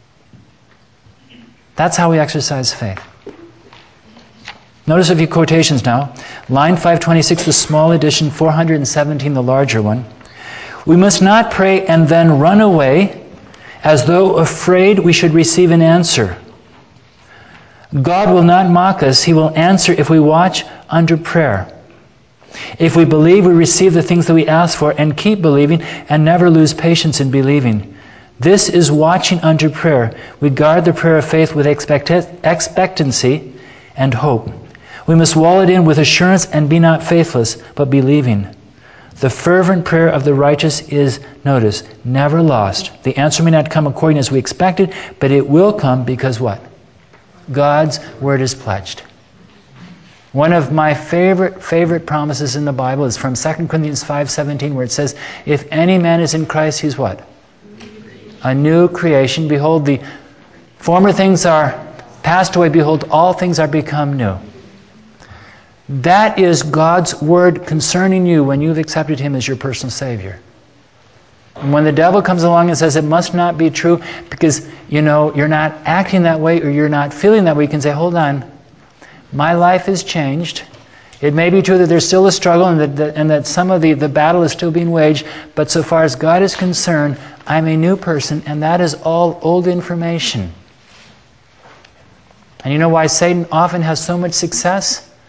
That's how we exercise faith. Notice a few quotations now. Line five twenty-six, the small edition, four hundred seventeen, the larger one. We must not pray and then run away as though afraid we should receive an answer. God will not mock us. He will answer if we watch under prayer. If we believe, we receive the things that we ask for and keep believing and never lose patience in believing. This is watching under prayer. We guard the prayer of faith with expect- expectancy and hope. We must wall it in with assurance and be not faithless, but believing. The fervent prayer of the righteous is, notice, never lost. The answer may not come according as we expected, but it will come because what? God's word is pledged. One of my favorite, favorite promises in the Bible is from Second Corinthians five seventeen, where it says, if any man is in Christ, he's what? A new creation. Behold, the former things are passed away. Behold, all things are become new. That is God's word concerning you when you've accepted him as your personal Savior. And when the devil comes along and says it must not be true because, you know, you're not acting that way or you're not feeling that way, you can say, hold on, my life has changed. It may be true that there's still a struggle and that, that, and that some of the, the battle is still being waged, but so far as God is concerned, I'm a new person, and that is all old information. And you know why Satan often has so much success?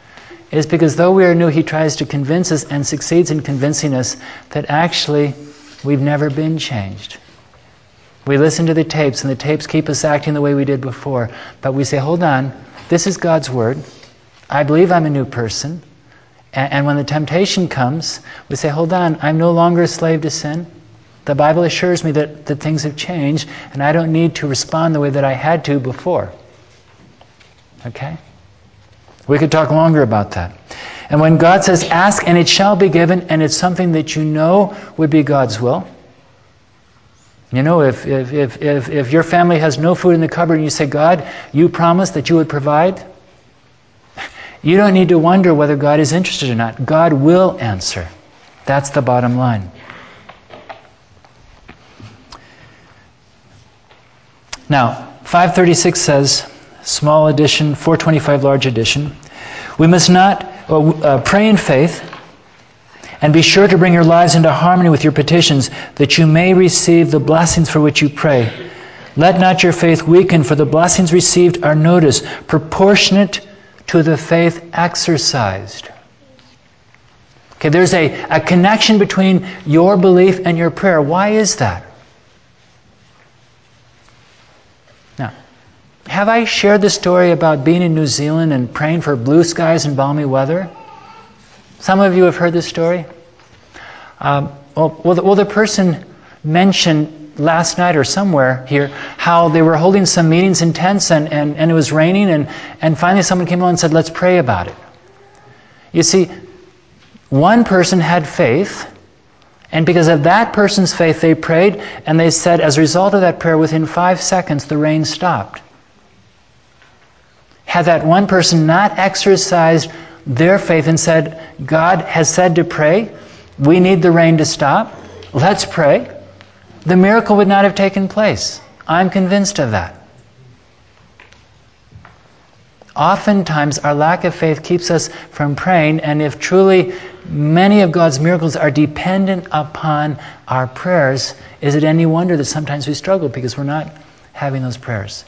is because though we are new, he tries to convince us and succeeds in convincing us that actually we've never been changed. We listen to the tapes, and the tapes keep us acting the way we did before. But we say, hold on, this is God's Word. I believe I'm a new person. And, and when the temptation comes, we say, hold on, I'm no longer a slave to sin. The Bible assures me that, that things have changed, and I don't need to respond the way that I had to before. Okay? We could talk longer about that. And when God says, ask and it shall be given, and it's something that you know would be God's will. You know, if, if, if, if, if your family has no food in the cupboard and you say, God, you promised that you would provide, you don't need to wonder whether God is interested or not. God will answer. That's the bottom line. Now, five thirty-six says, small addition, four twenty-five large addition, we must not uh, pray in faith and be sure to bring your lives into harmony with your petitions, that you may receive the blessings for which you pray. Let not your faith weaken, for the blessings received are, notice, proportionate to the faith exercised. Okay, there's a, a connection between your belief and your prayer. Why is that? Now, have I shared the story about being in New Zealand and praying for blue skies and balmy weather? Some of you have heard this story. Um, well, well, the, well, the person mentioned last night or somewhere here how they were holding some meetings in tents and, and, and it was raining and, and finally someone came along and said, let's pray about it. You see, one person had faith, and because of that person's faith they prayed, and they said as a result of that prayer, within five seconds the rain stopped. Had that one person not exercised their faith and said, God has said to pray, we need the rain to stop, let's pray, the miracle would not have taken place. I'm convinced of that. Oftentimes our lack of faith keeps us from praying, and if truly many of God's miracles are dependent upon our prayers, is it any wonder that sometimes we struggle because we're not having those prayers?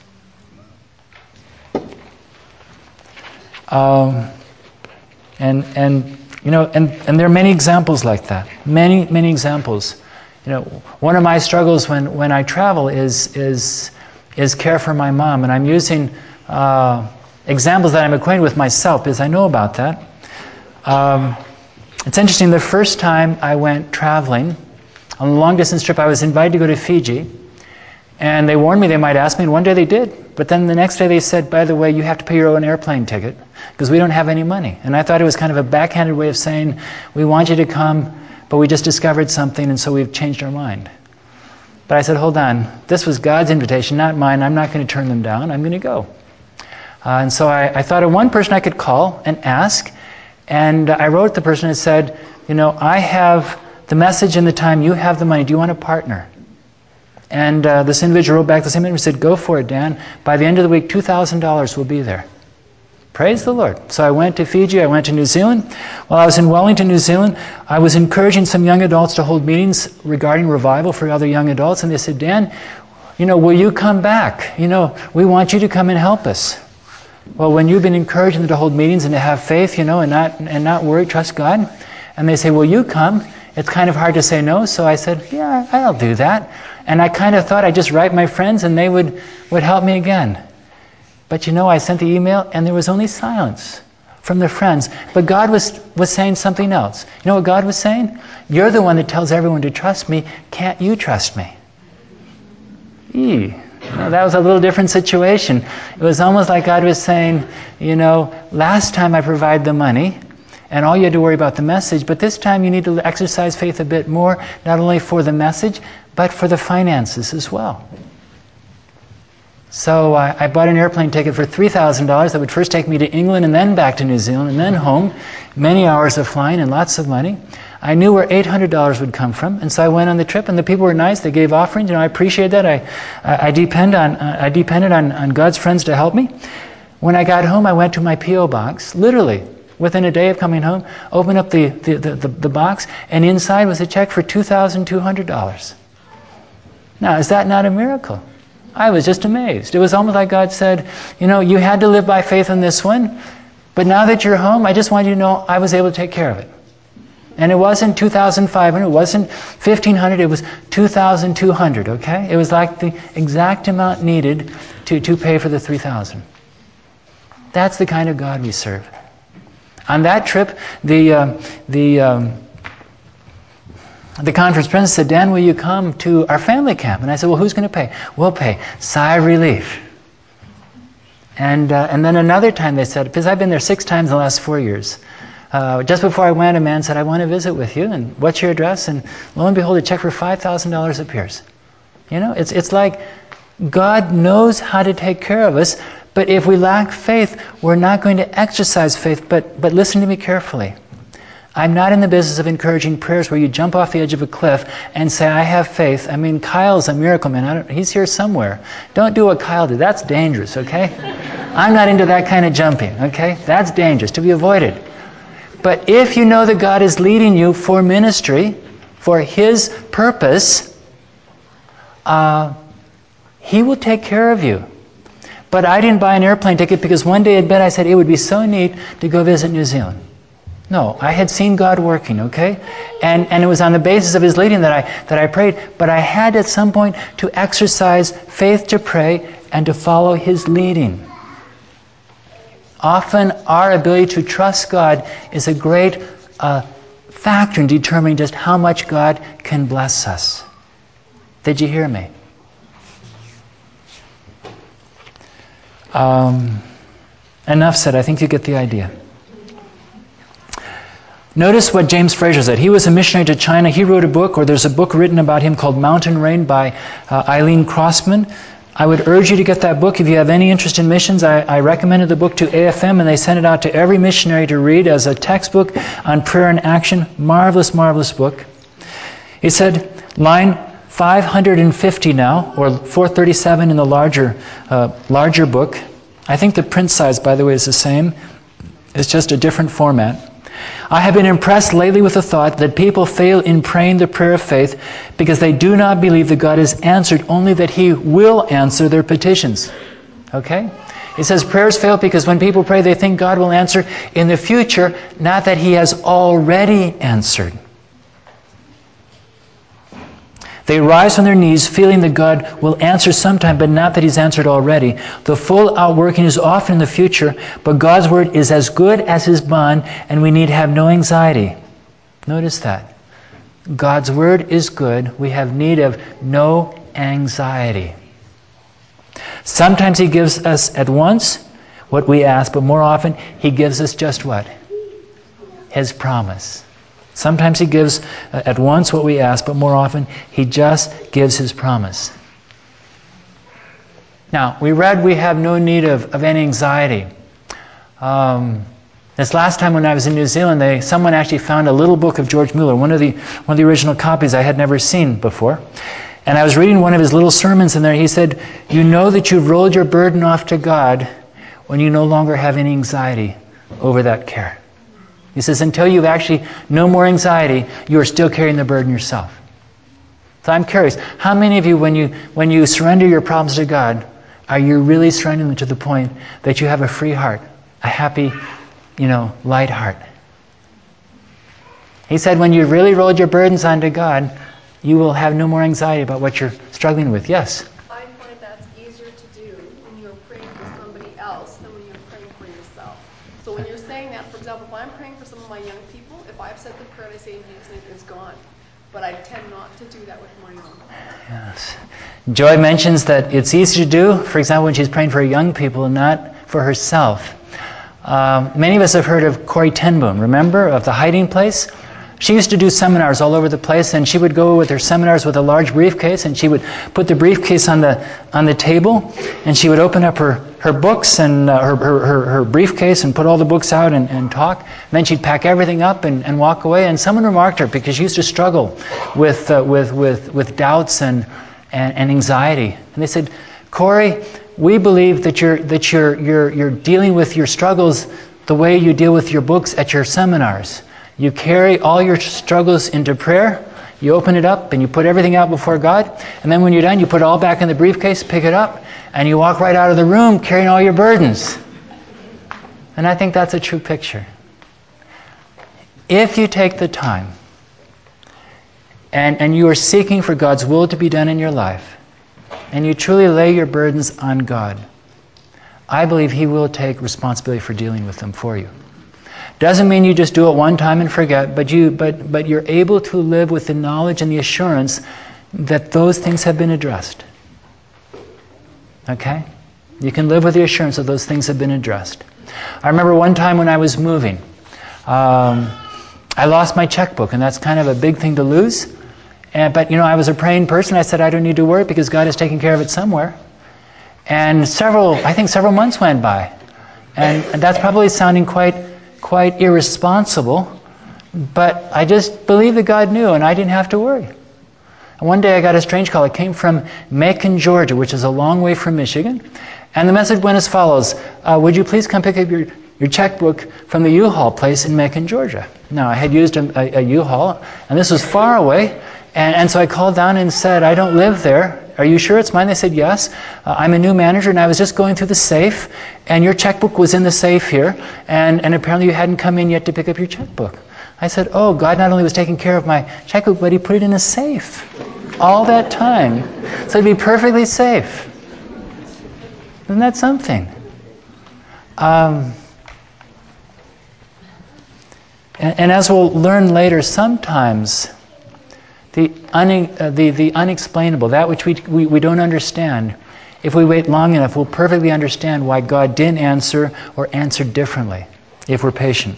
Um, and and you know, and, and there are many examples like that. Many, many examples. You know, one of my struggles when, when I travel is is is care for my mom, and I'm using uh, examples that I'm acquainted with myself because I know about that. Um, it's interesting. The first time I went traveling on a long distance trip, I was invited to go to Fiji, and they warned me they might ask me, and one day they did. But then the next day they said, by the way, you have to pay your own airplane ticket because we don't have any money. And I thought it was kind of a backhanded way of saying, we want you to come, but we just discovered something, and so we've changed our mind. But I said, hold on, this was God's invitation, not mine. I'm not going to turn them down. I'm going to go. Uh, and so I, I thought of one person I could call and ask, and I wrote the person and said, you know, I have the message and the time, you have the money. Do you want to partner? And uh, this individual wrote back the same and said, go for it, Dan. By the end of the week, two thousand dollars will be there. Praise the Lord. So I went to Fiji, I went to New Zealand. While I was in Wellington, New Zealand, I was encouraging some young adults to hold meetings regarding revival for other young adults. And they said, Dan, you know, will you come back? You know, we want you to come and help us. Well, when you've been encouraging them to hold meetings and to have faith, you know, and not and not worry, trust God, and they say, will you come? It's kind of hard to say no. So I said, yeah, I'll do that. And I kind of thought I'd just write my friends and they would, would help me again. But you know, I sent the email and there was only silence from the friends. But God was, was saying something else. You know what God was saying? You're the one that tells everyone to trust me. Can't you trust me? Eee. You know, that was a little different situation. It was almost like God was saying, you know, last time I provided the money, and all you had to worry about the message, but this time you need to exercise faith a bit more, not only for the message, but for the finances as well. So uh, I bought an airplane ticket for three thousand dollars that would first take me to England and then back to New Zealand and then home. Many hours of flying and lots of money. I knew where eight hundred dollars would come from, and so I went on the trip, and the people were nice. They gave offerings. You know, I appreciate that. I, I, I depend on, uh, I depended on, on God's friends to help me. When I got home, I went to my P O box, literally, within a day of coming home, opened up the, the, the, the, the box, and inside was a check for two thousand two hundred dollars. Now, is that not a miracle? I was just amazed. It was almost like God said, you know, you had to live by faith on this one, But now that you're home, I just want you to know I was able to take care of it. And it wasn't two thousand five hundred, it wasn't fifteen hundred, it was two thousand two hundred, okay? It was like the exact amount needed to, to pay for the three thousand. That's the kind of God we serve. On that trip, the um, the um, the conference president said, Dan, will you come to our family camp? And I said, well, who's going to pay? We'll pay. Sigh of relief. And uh, and then another time they said, because I've been there six times in the last four years. Uh, just before I went, a man said, I want to visit with you, and what's your address? And lo and behold, a check for five thousand dollars appears. You know, it's it's like God knows how to take care of us, but if we lack faith, we're not going to exercise faith. But but listen to me carefully. I'm not in the business of encouraging prayers where you jump off the edge of a cliff and say, I have faith. I mean, Kyle's a miracle man. I don't, he's here somewhere. Don't do what Kyle did. That's dangerous, okay? I'm not into that kind of jumping, okay? That's dangerous, to be avoided. But if you know that God is leading you for ministry, for His purpose, uh, He will take care of you. But I didn't buy an airplane ticket because one day at bed I said it would be so neat to go visit New Zealand. No, I had seen God working, okay? And and it was on the basis of His leading that I that I prayed, but I had at some point to exercise faith to pray and to follow His leading. Often our ability to trust God is a great uh, factor in determining just how much God can bless us. Did you hear me? Um, enough said. I think you get the idea. Notice what James Fraser said. He was a missionary to China. He wrote a book, or there's a book written about him called Mountain Rain by uh, Eileen Crossman. I would urge you to get that book. If you have any interest in missions, I, I recommended the book to A F M, and they sent it out to every missionary to read as a textbook on prayer and action. Marvelous, marvelous book. He said, line five hundred fifty now, or four thirty-seven in the larger, uh, larger book. I think the print size, by the way, is the same. It's just a different format. I have been impressed lately with the thought that people fail in praying the prayer of faith because they do not believe that God has answered, only that He will answer their petitions. Okay? He says prayers fail because when people pray, they think God will answer in the future, not that He has already answered. They rise from their knees feeling that God will answer sometime, but not that He's answered already. The full outworking is often in the future, but God's Word is as good as His bond, and we need have no anxiety. Notice that. God's Word is good. We have need of no anxiety. Sometimes He gives us at once what we ask, but more often He gives us just what? His promise. Sometimes He gives uh, at once what we ask, but more often He just gives His promise. Now, we read we have no need of, of any anxiety. Um, this last time when I was in New Zealand, they, someone actually found a little book of George Mueller, one of the one of the original copies I had never seen before. And I was reading one of his little sermons in there. He said, you know that you've rolled your burden off to God when you no longer have any anxiety over that care. He says, until you've actually no more anxiety, you are still carrying the burden yourself. So I'm curious, how many of you, when you when you surrender your problems to God, are you really surrendering them to the point that you have a free heart, a happy, you know, light heart? He said, when you've really rolled your burdens onto God, you will have no more anxiety about what you're struggling with. Yes? I find that's easier to do when you're praying for somebody else than when you're praying for yourself. So when you're saying that, for example, if I'm praying for some of my young people, if I've said the prayer and I say in Jesus' name, it's gone. But I tend not to do that with my own. Yes. Joy mentions that it's easy to do, for example, when she's praying for young people and not for herself. Um, many of us have heard of Corrie ten Boom, remember, of The Hiding Place? She used to do seminars all over the place, and she would go with her seminars with a large briefcase, and she would put the briefcase on the on the table, and she would open up her, her books and uh, her, her, her briefcase and put all the books out and, and talk. And then she'd pack everything up and, and walk away. And someone remarked her because she used to struggle with uh, with with with doubts and, and and anxiety. And they said, Corrie, we believe that you're that you're you're you're dealing with your struggles the way you deal with your books at your seminars. You carry all your struggles into prayer, you open it up, and you put everything out before God, and then when you're done, you put it all back in the briefcase, pick it up, and you walk right out of the room carrying all your burdens. And I think that's a true picture. If you take the time and, and you are seeking for God's will to be done in your life, and you truly lay your burdens on God, I believe He will take responsibility for dealing with them for you. Doesn't mean you just do it one time and forget, but you but but you're able to live with the knowledge and the assurance that those things have been addressed. Okay? You can live with the assurance that those things have been addressed. I remember one time when I was moving, um, I lost my checkbook, and that's kind of a big thing to lose. And, but, you know, I was a praying person. I said, I don't need to worry because God is taking care of it somewhere. And several, I think several months went by. And, and that's probably sounding quite, quite irresponsible, but I just believed that God knew, and I didn't have to worry. And one day I got a strange call. It came from Macon, Georgia, which is a long way from Michigan. And the message went as follows: uh, would you please come pick up your, your checkbook from the U-Haul place in Macon, Georgia? Now, I had used a, a, a U-Haul, and this was far away, and, and so I called down and said, I don't live there. Are you sure it's mine? They said, yes. Uh, I'm a new manager, and I was just going through the safe, and your checkbook was in the safe here, and, and apparently you hadn't come in yet to pick up your checkbook. I said, oh, God not only was taking care of my checkbook, but He put it in a safe all that time, so it'd be perfectly safe. Isn't that something? Um, and, and as we'll learn later, sometimes the, une, uh, the, the unexplainable, that which we, we, we don't understand, if we wait long enough, we'll perfectly understand why God didn't answer or answered differently, if we're patient.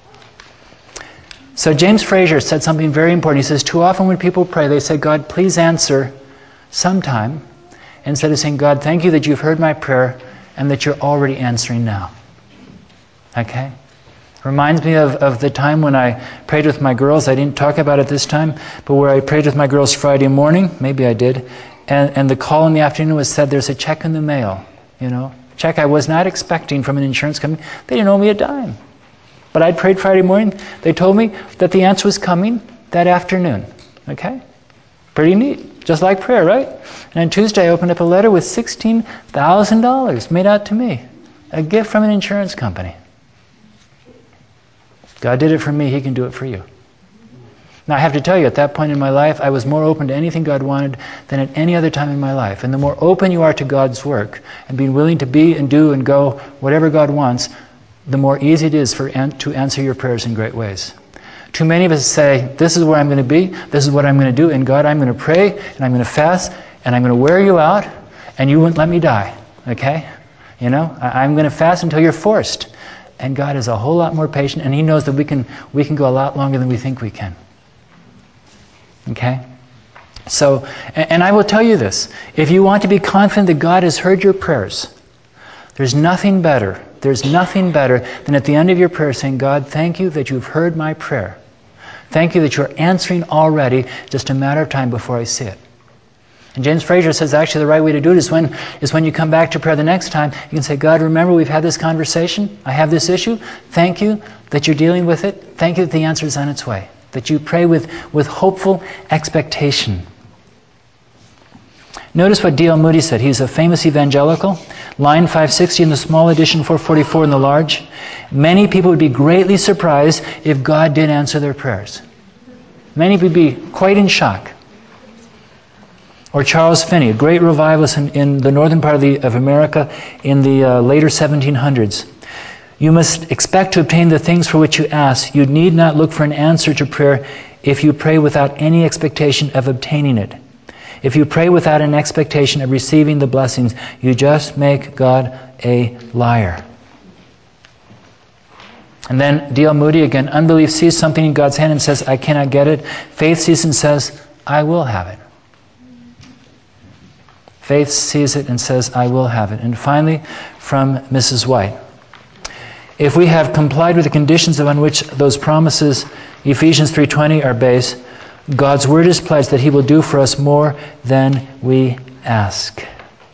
So James Fraser said something very important. He says, too often when people pray, they say, God, please answer sometime, instead of saying, God, thank you that you've heard my prayer and that you're already answering now. Okay? Reminds me of, of the time when I prayed with my girls. I didn't talk about it this time, but where I prayed with my girls Friday morning, maybe I did, and, and the call in the afternoon was said, there's a check in the mail, you know, check I was not expecting from an insurance company. They didn't owe me a dime. But I prayed Friday morning. They told me that the answer was coming that afternoon. Okay? Pretty neat. Just like prayer, right? And on Tuesday, I opened up a letter with sixteen thousand dollars made out to me. A gift from an insurance company. God did it for me. He can do it for you. Now, I have to tell you, at that point in my life, I was more open to anything God wanted than at any other time in my life. And the more open you are to God's work and being willing to be and do and go whatever God wants, the more easy it is for an- to answer your prayers in great ways. Too many of us say, this is where I'm going to be, this is what I'm going to do, and God, I'm going to pray, and I'm going to fast, and I'm going to wear you out, and you wouldn't let me die, okay? You know, I- I'm going to fast until you're forced. And God is a whole lot more patient, and He knows that we can we can go a lot longer than we think we can. Okay? So, and, and I will tell you this, if you want to be confident that God has heard your prayers, there's nothing better There's nothing better than at the end of your prayer saying, God, thank you that you've heard my prayer. Thank you that you're answering already, just a matter of time before I see it. And James Fraser says actually the right way to do it is when is when you come back to prayer the next time, you can say, God, remember we've had this conversation. I have this issue. Thank you that you're dealing with it. Thank you that the answer is on its way. That you pray with, with hopeful expectation. Notice what D L Moody said. He's a famous evangelical. Line five sixty in the small edition, four forty-four in the large. Many people would be greatly surprised if God did answer their prayers. Many would be quite in shock. Or Charles Finney, a great revivalist in, in the northern part of, the, of America in the uh, later seventeen hundreds. You must expect to obtain the things for which you ask. You need not look for an answer to prayer if you pray without any expectation of obtaining it. If you pray without an expectation of receiving the blessings, you just make God a liar. And then D L Moody again, unbelief sees something in God's hand and says, I cannot get it. Faith sees and says, I will have it. Faith sees it and says, I will have it. And finally, from Missus White. If we have complied with the conditions on which those promises, Ephesians three twenty, are based, God's word is pledged that He will do for us more than we ask.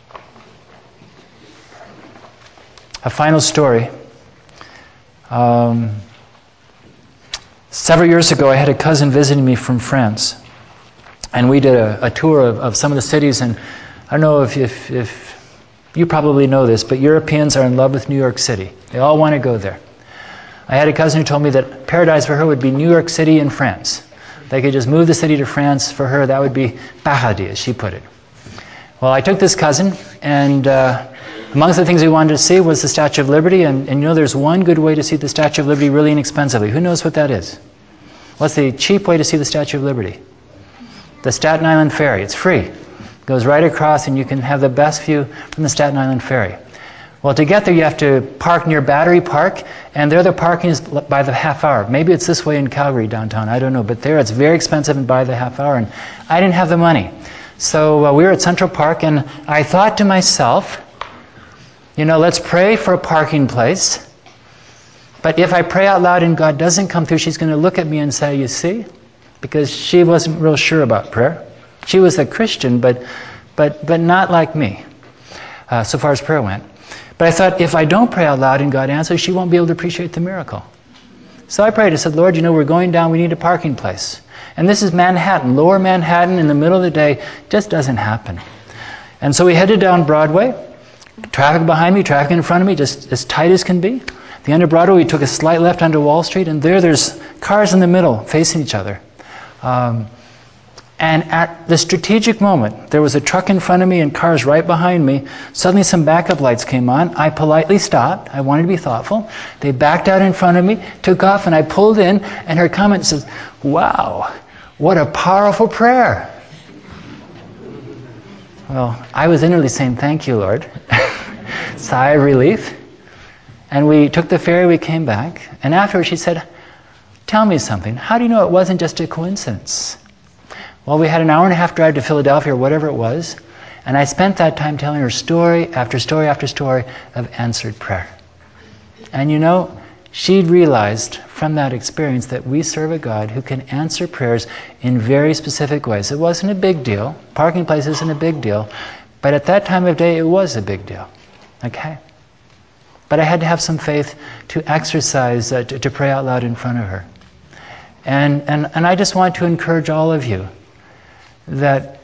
A final story. Um, several years ago, I had a cousin visiting me from France. And we did a, a tour of, of some of the cities. And I don't know if, if, if You probably know this, but Europeans are in love with New York City. They all want to go there. I had a cousin who told me that paradise for her would be New York City in France. They could just move the city to France. For her, that would be paradis, as she put it. Well, I took this cousin, and uh, amongst the things we wanted to see was the Statue of Liberty, and, and you know there's one good way to see the Statue of Liberty really inexpensively. Who knows what that is? What's the cheap way to see the Statue of Liberty? The Staten Island Ferry. It's free. It goes right across, and you can have the best view from the Staten Island Ferry. Well, to get there, you have to park near Battery Park, and there the parking is by the half hour. Maybe it's this way in Calgary downtown, I don't know, but there it's very expensive and by the half hour, and I didn't have the money. So uh, we were at Central Park, and I thought to myself, you know, let's pray for a parking place, but if I pray out loud and God doesn't come through, she's going to look at me and say, you see? Because she wasn't real sure about prayer. She was a Christian, but, but, but not like me, uh, so far as prayer went. But I thought, if I don't pray out loud and God answers, she won't be able to appreciate the miracle. So I prayed. I said, Lord, you know, we're going down. We need a parking place. And this is Manhattan. Lower Manhattan in the middle of the day just doesn't happen. And so we headed down Broadway. Traffic behind me, traffic in front of me, just as tight as can be. At the end of Broadway, we took a slight left onto Wall Street, and there there's cars in the middle facing each other. Um, And at the strategic moment, there was a truck in front of me and cars right behind me. Suddenly some backup lights came on. I politely stopped. I wanted to be thoughtful. They backed out in front of me, took off, and I pulled in, and her comment says, wow, what a powerful prayer. Well, I was inwardly saying, thank you, Lord. Sigh of relief. And we took the ferry, we came back, and afterwards she said, tell me something. How do you know it wasn't just a coincidence? Well, we had an hour and a half drive to Philadelphia or whatever it was, and I spent that time telling her story after story after story of answered prayer. And you know, she'd realized from that experience that we serve a God who can answer prayers in very specific ways. It wasn't a big deal. Parking place isn't a big deal. But at that time of day, it was a big deal. Okay? But I had to have some faith to exercise, uh, to, to pray out loud in front of her. And, and, and I just want to encourage all of you that,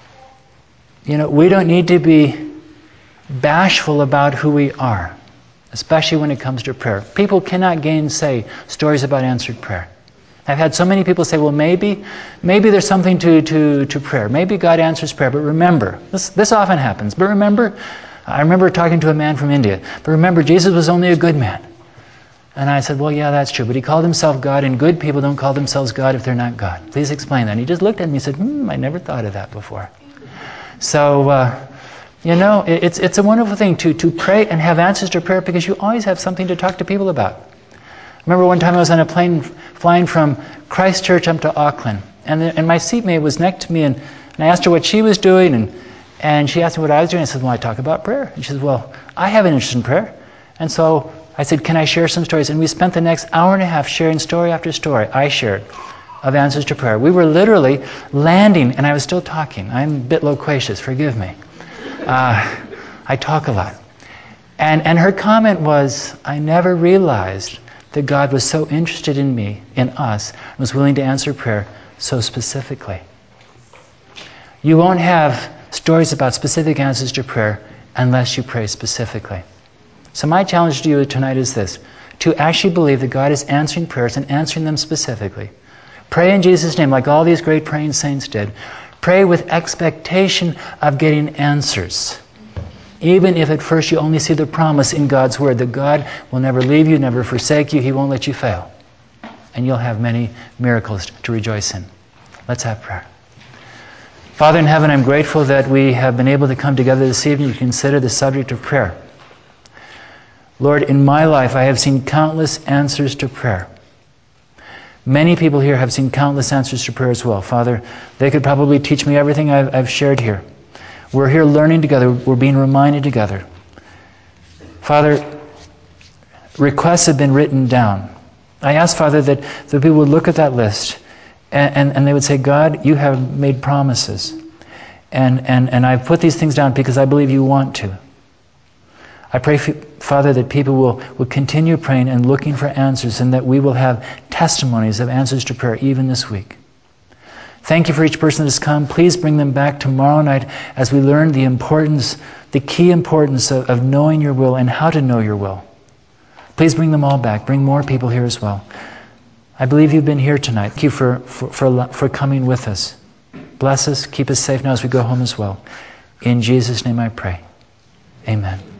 you know, we don't need to be bashful about who we are, especially when it comes to prayer. People cannot gainsay stories about answered prayer. I've had so many people say, well, maybe maybe there's something to, to, to prayer. Maybe God answers prayer, but remember, this, this often happens, but remember, I remember talking to a man from India, but remember, Jesus was only a good man. And I said, well, yeah, that's true. But he called himself God, and good people don't call themselves God if they're not God. Please explain that. And he just looked at me and said, hmm, I never thought of that before. So, uh, you know, it, it's it's a wonderful thing to, to pray and have answers to prayer because you always have something to talk to people about. I remember one time I was on a plane flying from Christchurch up to Auckland. And, the, and my seatmate was next to me, and, and I asked her what she was doing, and, and she asked me what I was doing. I said, well, I talk about prayer. And she said, well, I have an interest in prayer. And so I said, can I share some stories? And we spent the next hour and a half sharing story after story, I shared, of answers to prayer. We were literally landing, and I was still talking. I'm a bit loquacious, forgive me. Uh, I talk a lot. And, and her comment was, I never realized that God was so interested in me, in us, and was willing to answer prayer so specifically. You won't have stories about specific answers to prayer unless you pray specifically. So my challenge to you tonight is this, to actually believe that God is answering prayers and answering them specifically. Pray in Jesus' name like all these great praying saints did. Pray with expectation of getting answers. Even if at first you only see the promise in God's Word that God will never leave you, never forsake you, He won't let you fail. And you'll have many miracles to rejoice in. Let's have prayer. Father in heaven, I'm grateful that we have been able to come together this evening to consider the subject of prayer. Lord, in my life, I have seen countless answers to prayer. Many people here have seen countless answers to prayer as well. Father, they could probably teach me everything I've, I've shared here. We're here learning together. We're being reminded together. Father, requests have been written down. I ask, Father, that the people would look at that list and, and, and they would say, God, you have made promises. And, and, and I've put these things down because I believe you want to. I pray, Father, that people will, will continue praying and looking for answers, and that we will have testimonies of answers to prayer even this week. Thank you for each person that has come. Please bring them back tomorrow night as we learn the importance the key importance of, of knowing your will and how to know your will. Please bring them all back. Bring more people here as well. I believe you've been here tonight. Thank you for, for, for, for coming with us. Bless us. Keep us safe now as we go home as well. In Jesus' name I pray. Amen.